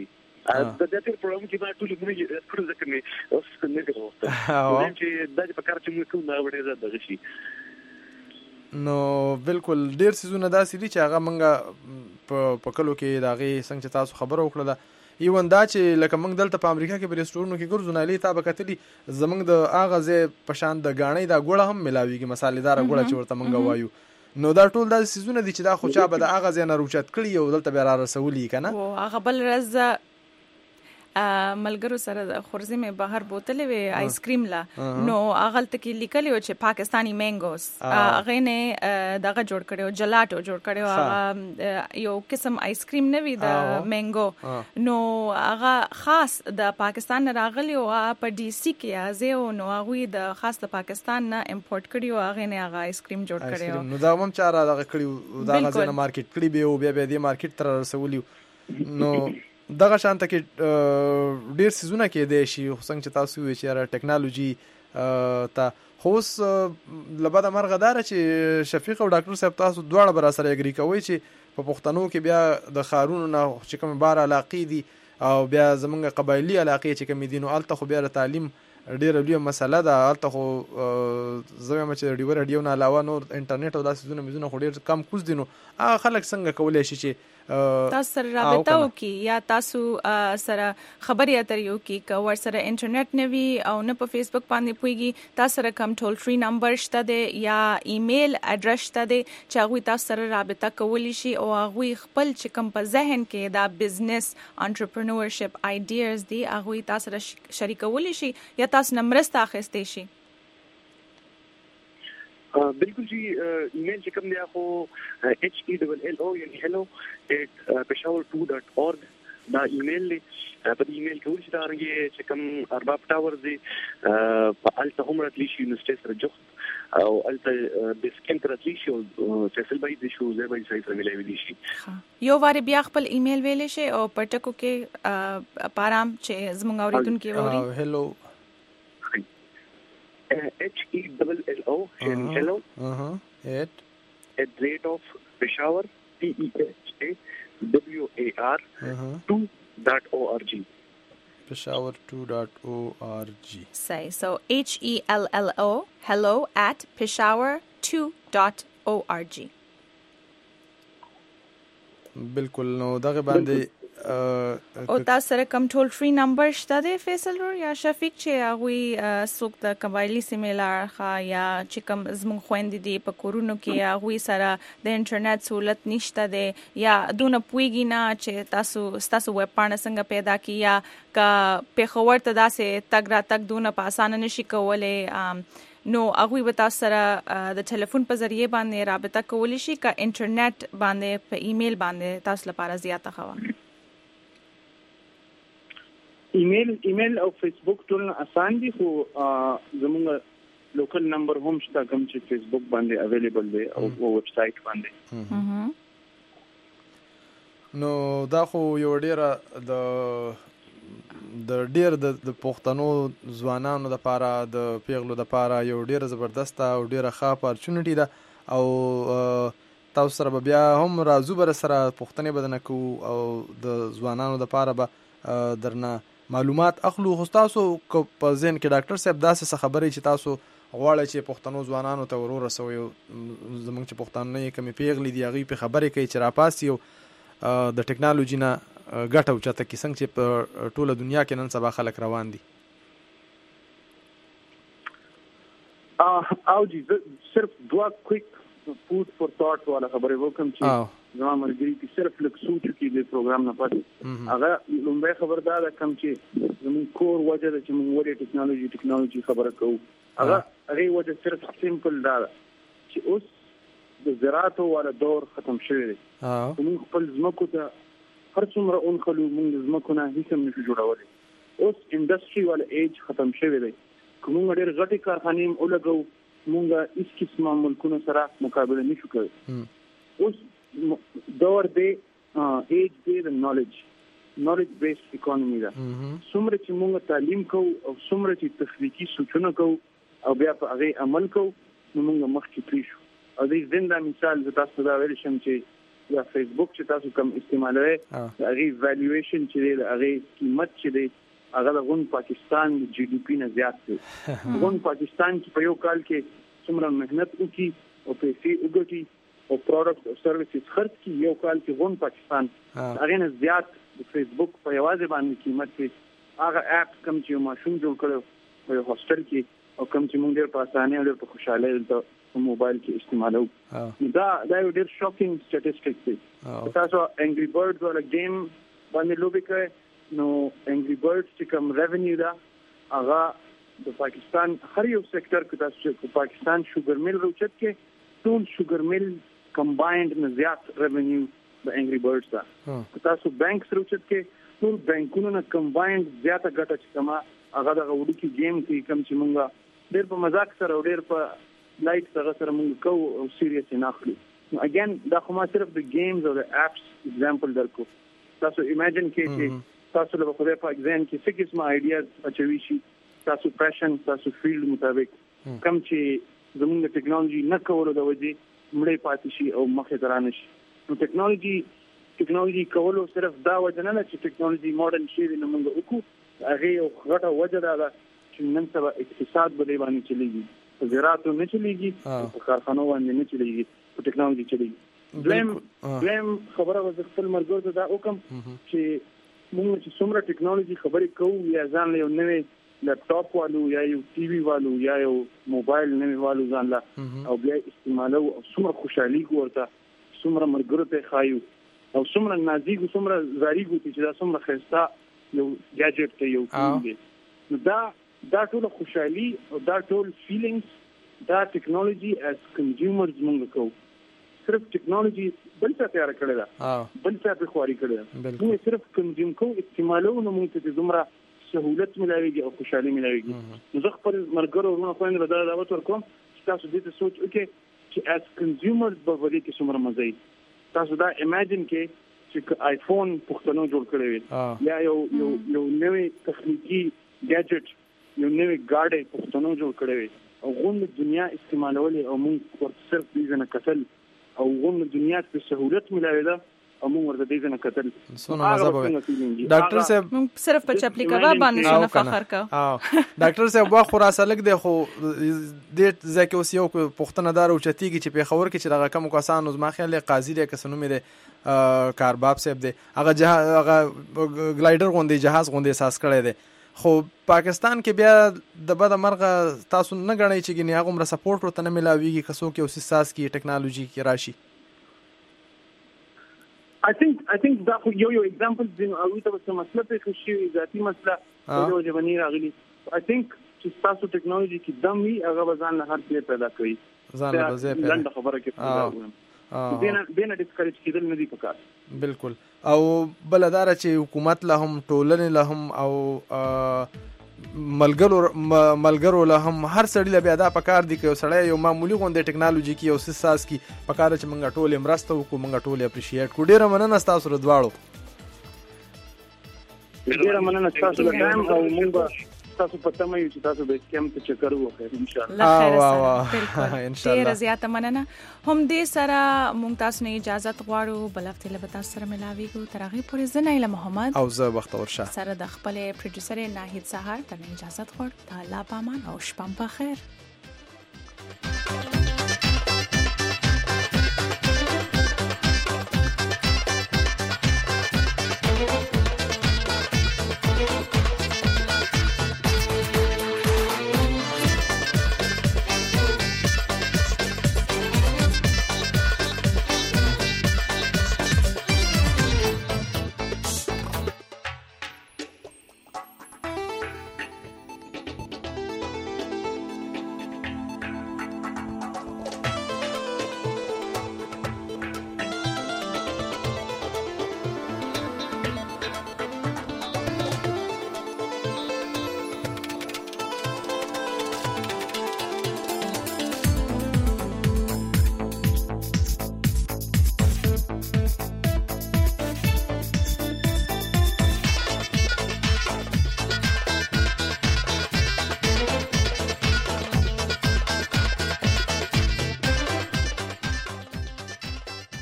د دې تر پروګرام کې ما ټول موږ کړو ځکه مې اوس څنګه کوو چې دا په کار چې موږ کوو دا وړي زده شي. نو بالکل ډیر سيزونه داسې دي چې هغه منګه په پکلو کې داغه څنګه چې تاسو خبرو وکړه ایون دا چې لکه موږ دلته په امریکا کې په ریسټورانتونو کې ګرځو نه لې تا به کتلی زمنګ د اغه په شان د غاڼې دا ګوړه هم ملاويږي مصالحدار ګوړه چې ورته منګه وایو. نو دا ټول د سيزونه دي چې دا خو چا به د اغه زنه روچت کړی او دلته به را رسولي کنه او هغه بل رز ملګرو سره د خورزي مې بهر بوتلې وي آیس کریم لا نو اغل ته کې لیکلی و چې پاکستانی مینګوز هغه نه دغه جوړ کړو جلاټو جوړ کړو هغه یو قسم آیس کریم نه وي د مینګو نو هغه خاص د پاکستان راغلی او په ډي سي کې ازه نو هغه د خاص د پاکستان نه امپورټ کړو هغه نه هغه آیس کریم جوړ کړو نو دا هم چاره دغه کړو دا غزه نه مارکیټ کړی به او بیا به د مارکیټ تر رسولي. نو دغه شانته کې ډیر سيزونه کې دی شي څنګه چې تاسو وی چې را ټیکنالوژي ته خوس لبد مرغدار چې شفیق او ډاکټر صاحب تاسو دواړه بر سره اګری کوي چې په پښتنو کې بیا د خارونو نه چې کوم بار علاقې دي او بیا زمونږ قبایلی علاقې چې کوم دي نو الته خو بیا تعلیم ډیر لوی مسله ده. الته خو زموږ چې ډیور ډیو نه علاوه نور انټرنیټ او داسې زونه مزونه خو ډیر کم کوز دي. نو هغه خلک څنګه کولای شي چې تاسو سره رابطه وکي یا تاسو سره خبري اترې وکي که ور سره انټرنیټ نه وي او نه په فیسبوک باندې پويږي تاسو سره کوم ټول فری نمبر شته دی یا ایمیل اډرس شته دی چې هغه تاسو سره رابطه کولی شي او هغه خپل چې کوم په ذهن کې دا بزنس انټرپرنورشپ آیډیاز دي هغه تاسو سره شریکولی شي یا تاسو نمرسته اخیستې شي. بالکل جی ایمیل چې کوم دی خو ایچ ای ډبل ال او یعنی hello at peshawar two dot org دا ایمیل دی. په ایمیل کې ورته دا رنګه چې کوم ارباب ټاور دی په الته هم راتلی شي یونیورسيټي سره جوخت او الته د سکین تر راتلی شي او فیصل بای د شو زه به سایت ملایوي دي شي. یو واره بیا خپل ایمیل ویلې شي او پټکو کې پارام چې زموږ اوریدونکو ووري hello H E double L O hello uh-huh at at rate of Peshawar P E H A W A R two dot org Peshawar two dot org say so H E L L O hello at Peshawar two dot org. بالکل نو دغه باندې او تاسو سره کوم ټول فری نمبر شته دی فیصل یا شفیق چې هغه سوق د قبایلی سیملار خا یا چې کوم زموږ خويندې دي په کورونو کې هغه سره د انټرنیټ سہولت نشته دی یا دونه پويږي نه چې تاسو تاسو ویب پاڼه څنګه پیدا کییا کا په خبر ته داسې تګ را تک دونه په اسانه نشي کولای نو هغه به تاسو سره د ټلیفون په ذریعہ باندې رابطه کولی شي کا انټرنیټ باندې په ایمیل باندې تاسو لپاره زیاته خوا ایمیل ایمیل او فیسبوک ټول آسان دي خو زموږ لوکل نمبر هم شته کوم چې فیسبوک باندې اویلیبل دی او ویب سټ باندې. نو دا خو یو ډیره د د ډیر د پښتنو ځوانانو لپاره د پیغلو لپاره یو ډیره زبردست او ډیره ښه اپورچونټی ده او تاسو سره بیا هم راځو بر سره پښتنې بدنه کو او د ځوانانو لپاره به درنه معلومات اخلو. خو تاسو په ذهن کې ډاکټر صاحب داسې خبرې چې تاسو غواړئ چې پښتنو ځوانانو ته ورور رسوي زمونږ چې پښتانه کمی پیغلي دی هغه په خبرې کوي چې راپاسي او د ټیکنالوژي نه ګټه او چاته کې څنګه چې په ټوله دنیا کې نن سبا خلک روان دي. او جی صرف دوا کویک فود فور ثاټ والا خبرې وکم چې زما مرګري کې صرف لک سوچ کې د پروګرام نه پاتې هغه لومبه خبردار ده کوم چې زموږ کور وجه ده چې موږ ورې ټیکنالوژي ټیکنالوژي خبره کوو هغه هغه وجه صرف سیمپل ده چې اوس د زراعت والا دور ختم شوی دی. موږ خپل ځمکو ته هر څومره اون خلو موږ ځمکو نه هیڅ هم نشو جوړولی. اوس انډستری والا ایج ختم شوی دی. کوم ډېر غټي کارخانې ولګو موږ هیڅ قسمه ملکونو سره مقابله نشو کولی. اوس دور دی ایج دی د نالج نالج بیسډ اکانومي ده. څومره چې موږ تعلیم کوو او څومره چې تخنیکی سوچونه کوو او بیا په هغه عمل کوو نو موږ مخکې تللی شو. او د زنده مثال زه تاسو ته دا ویلی شم چې یا فیسبوک چې تاسو کوم استعمالوي هغه ویلیویشن چې دی هغه قیمت چې دی هغه د غون پاکستان جی ډي پی نه زیات دی. غون پاکستان چې په یو کال کې څومره مهنت وکړي او پیسې وګټي او پروډکټ او سرویسز خرڅ کړي یو کال کې غون پاکستان هغه نه زیات د فیسبوک په یوازې باندې قیمت کې هغه اپ کوم چې ماشوم جوړ کړو په هوسټل کې او کوم چې موږ ډېر په اسانۍ او په خوشاله د موبایل کې استعمالو. دا دا یو ډېر شاکینګ سټټیسټیک دی. تاسو انګری برډز ولا گیم باندې لوبي کوي نو انګری برډز چې کوم ریونیو دا هغه د پاکستان هر یو سېکټر کې تاسو په پاکستان شوګر میل روچت کې ټول شوګر میل کمباینډ نه زیات ریونیو د انګری برډز دا. تاسو بانک روچت کې ټول بانکونو نه کمباینډ زیاته ګټه چې کما هغه د وړو کې گیم کې کوم چې مونږه ډېر په مزاق سره او ډېر په لایټ سره سره مونږ کوو او سیریس نه اخلو. اگین دا خو ما صرف د گیمز او د اپس اگزامپل درکو. تاسو ایمیجن کې چې تاسو له خدای په اگزام کې څه قسمه آیډیاز اچوي شي تاسو پیشن تاسو فیلډ مطابق کم چې زموږ ټیکنالوژي نه کولو د وجې مړې پاتې شي او مخې ته رانه شي. نو ټیکنالوژي ټیکنالوژي کولو صرف دا وجه نه چې ټیکنالوژي ماډرن شي نو موږ وکړو هغه یو غټه وجه ده چې نن سبا اقتصاد به باندې چلیږي زراعت نه چلیږي په کارخانو باندې نه چلیږي په ټیکنالوژي چلیږي. دیم دیم خبره وځ خپل مرګ ته دا وکم چې موږ چې څومره ټیکنالوژي خبرې کوو یا ځان له نوې لپټاپ والو یا یو ټي وي والو یا یو موبایل نوې والو ځان لا او بیا استعمالو او څومره خوشحالي ورته څومره مرګ ته خایو او څومره نازیګ څومره زاریګو چې دا څومره خسته یو گیجټ ته یو دی. نو دا دا ټول خوشحالي او دا ټول فیلینګز دا ټیکنالوژي as consumers موږ کوو. صرف ټیکنالوژي بل څه تیار کړی دا بل څه په خواري کړی دا موږ صرف کنزیوم کوو استعمالو نو موږ ته زمره سہولت ملاويږي او خوشحالي ملاويږي. نو زه خپل مرګرو ورونه خويند را دعوت ورکوم چې تاسو دې ته سوچ وکړئ چې as consumers به ورې کې څومره مزه تاسو دا امیجن کې چې آیفون پښتنو جوړ کړی وي یا یو یو یو نوې تخنیکی گیجټ یو نوې گاډي پښتنو جوړ کړی وي او غون دنیا استعمالول او موږ ورته صرف دې نه کتل او غون دنیا ته سہولت ملاوي ده او موږ ورته دې نه کتل. سونه مزه به ډاکټر صاحب صرف په چپلی کبا باندې شنه فخر کا. ډاکټر صاحب وا خراسه لګ دی خو دې ځکه اوس یو پښتنه دار او چتیږي چې په خبر کې چې دغه کم کسان زما خیال قاضي له کسنو مې کارباب صاحب دی هغه جهاز هغه ګلایډر غوندي جهاز غوندي احساس کړی دی خو پاکستان کې بیا د بده مرغه تاسو نه غنئ چې ګنې هغه مر سپورټ ورته نه ملاويږي کسو کې اوس ساس کې ټیکنالوژي کې راشي. I think I think دا یو یو ایگزامپل دی او ته څه مسله په خوشي ذاتی مسله یو ژوندۍ راغلي. I think چې تاسو ټیکنالوژي کې دم وی هغه ځان له هر څه پیدا کوي ځان له ځای پیدا لنډه خبره کې پیدا دینه دینه ډیسکریج کېدل نه دي پکار. بالکل او بلدار چې حکومت له هم ټولنې له هم او ملګرو ملګرو له هم هر سړی له بیا دا پکار دي چې سړی یو معمولی غونډه ټیکنالوژي کې او ساس کې پکار چې مونږ ټول مرسته وکړو مونږ ټول اپریشیټ کو. ډیره مننه تاسو رضواړو. ډیره مننه تاسو له ټایم او مونږ تاسو په تمه یو چې تاسو به کم ته چکر وکړئ ان شاء الله. بالکل ان شاء الله. ډیره زیاته مننه. هم دې سره مونږ تاسو نه اجازه غواړو بل وخت له تاسو سره ملاويږو. تر هغه پورې زه نایله محمد او زه بختور شاه سره د خپل پروډوسر ناهید سهار ته اجازه غواړم. الله پامان او شپه په خیر.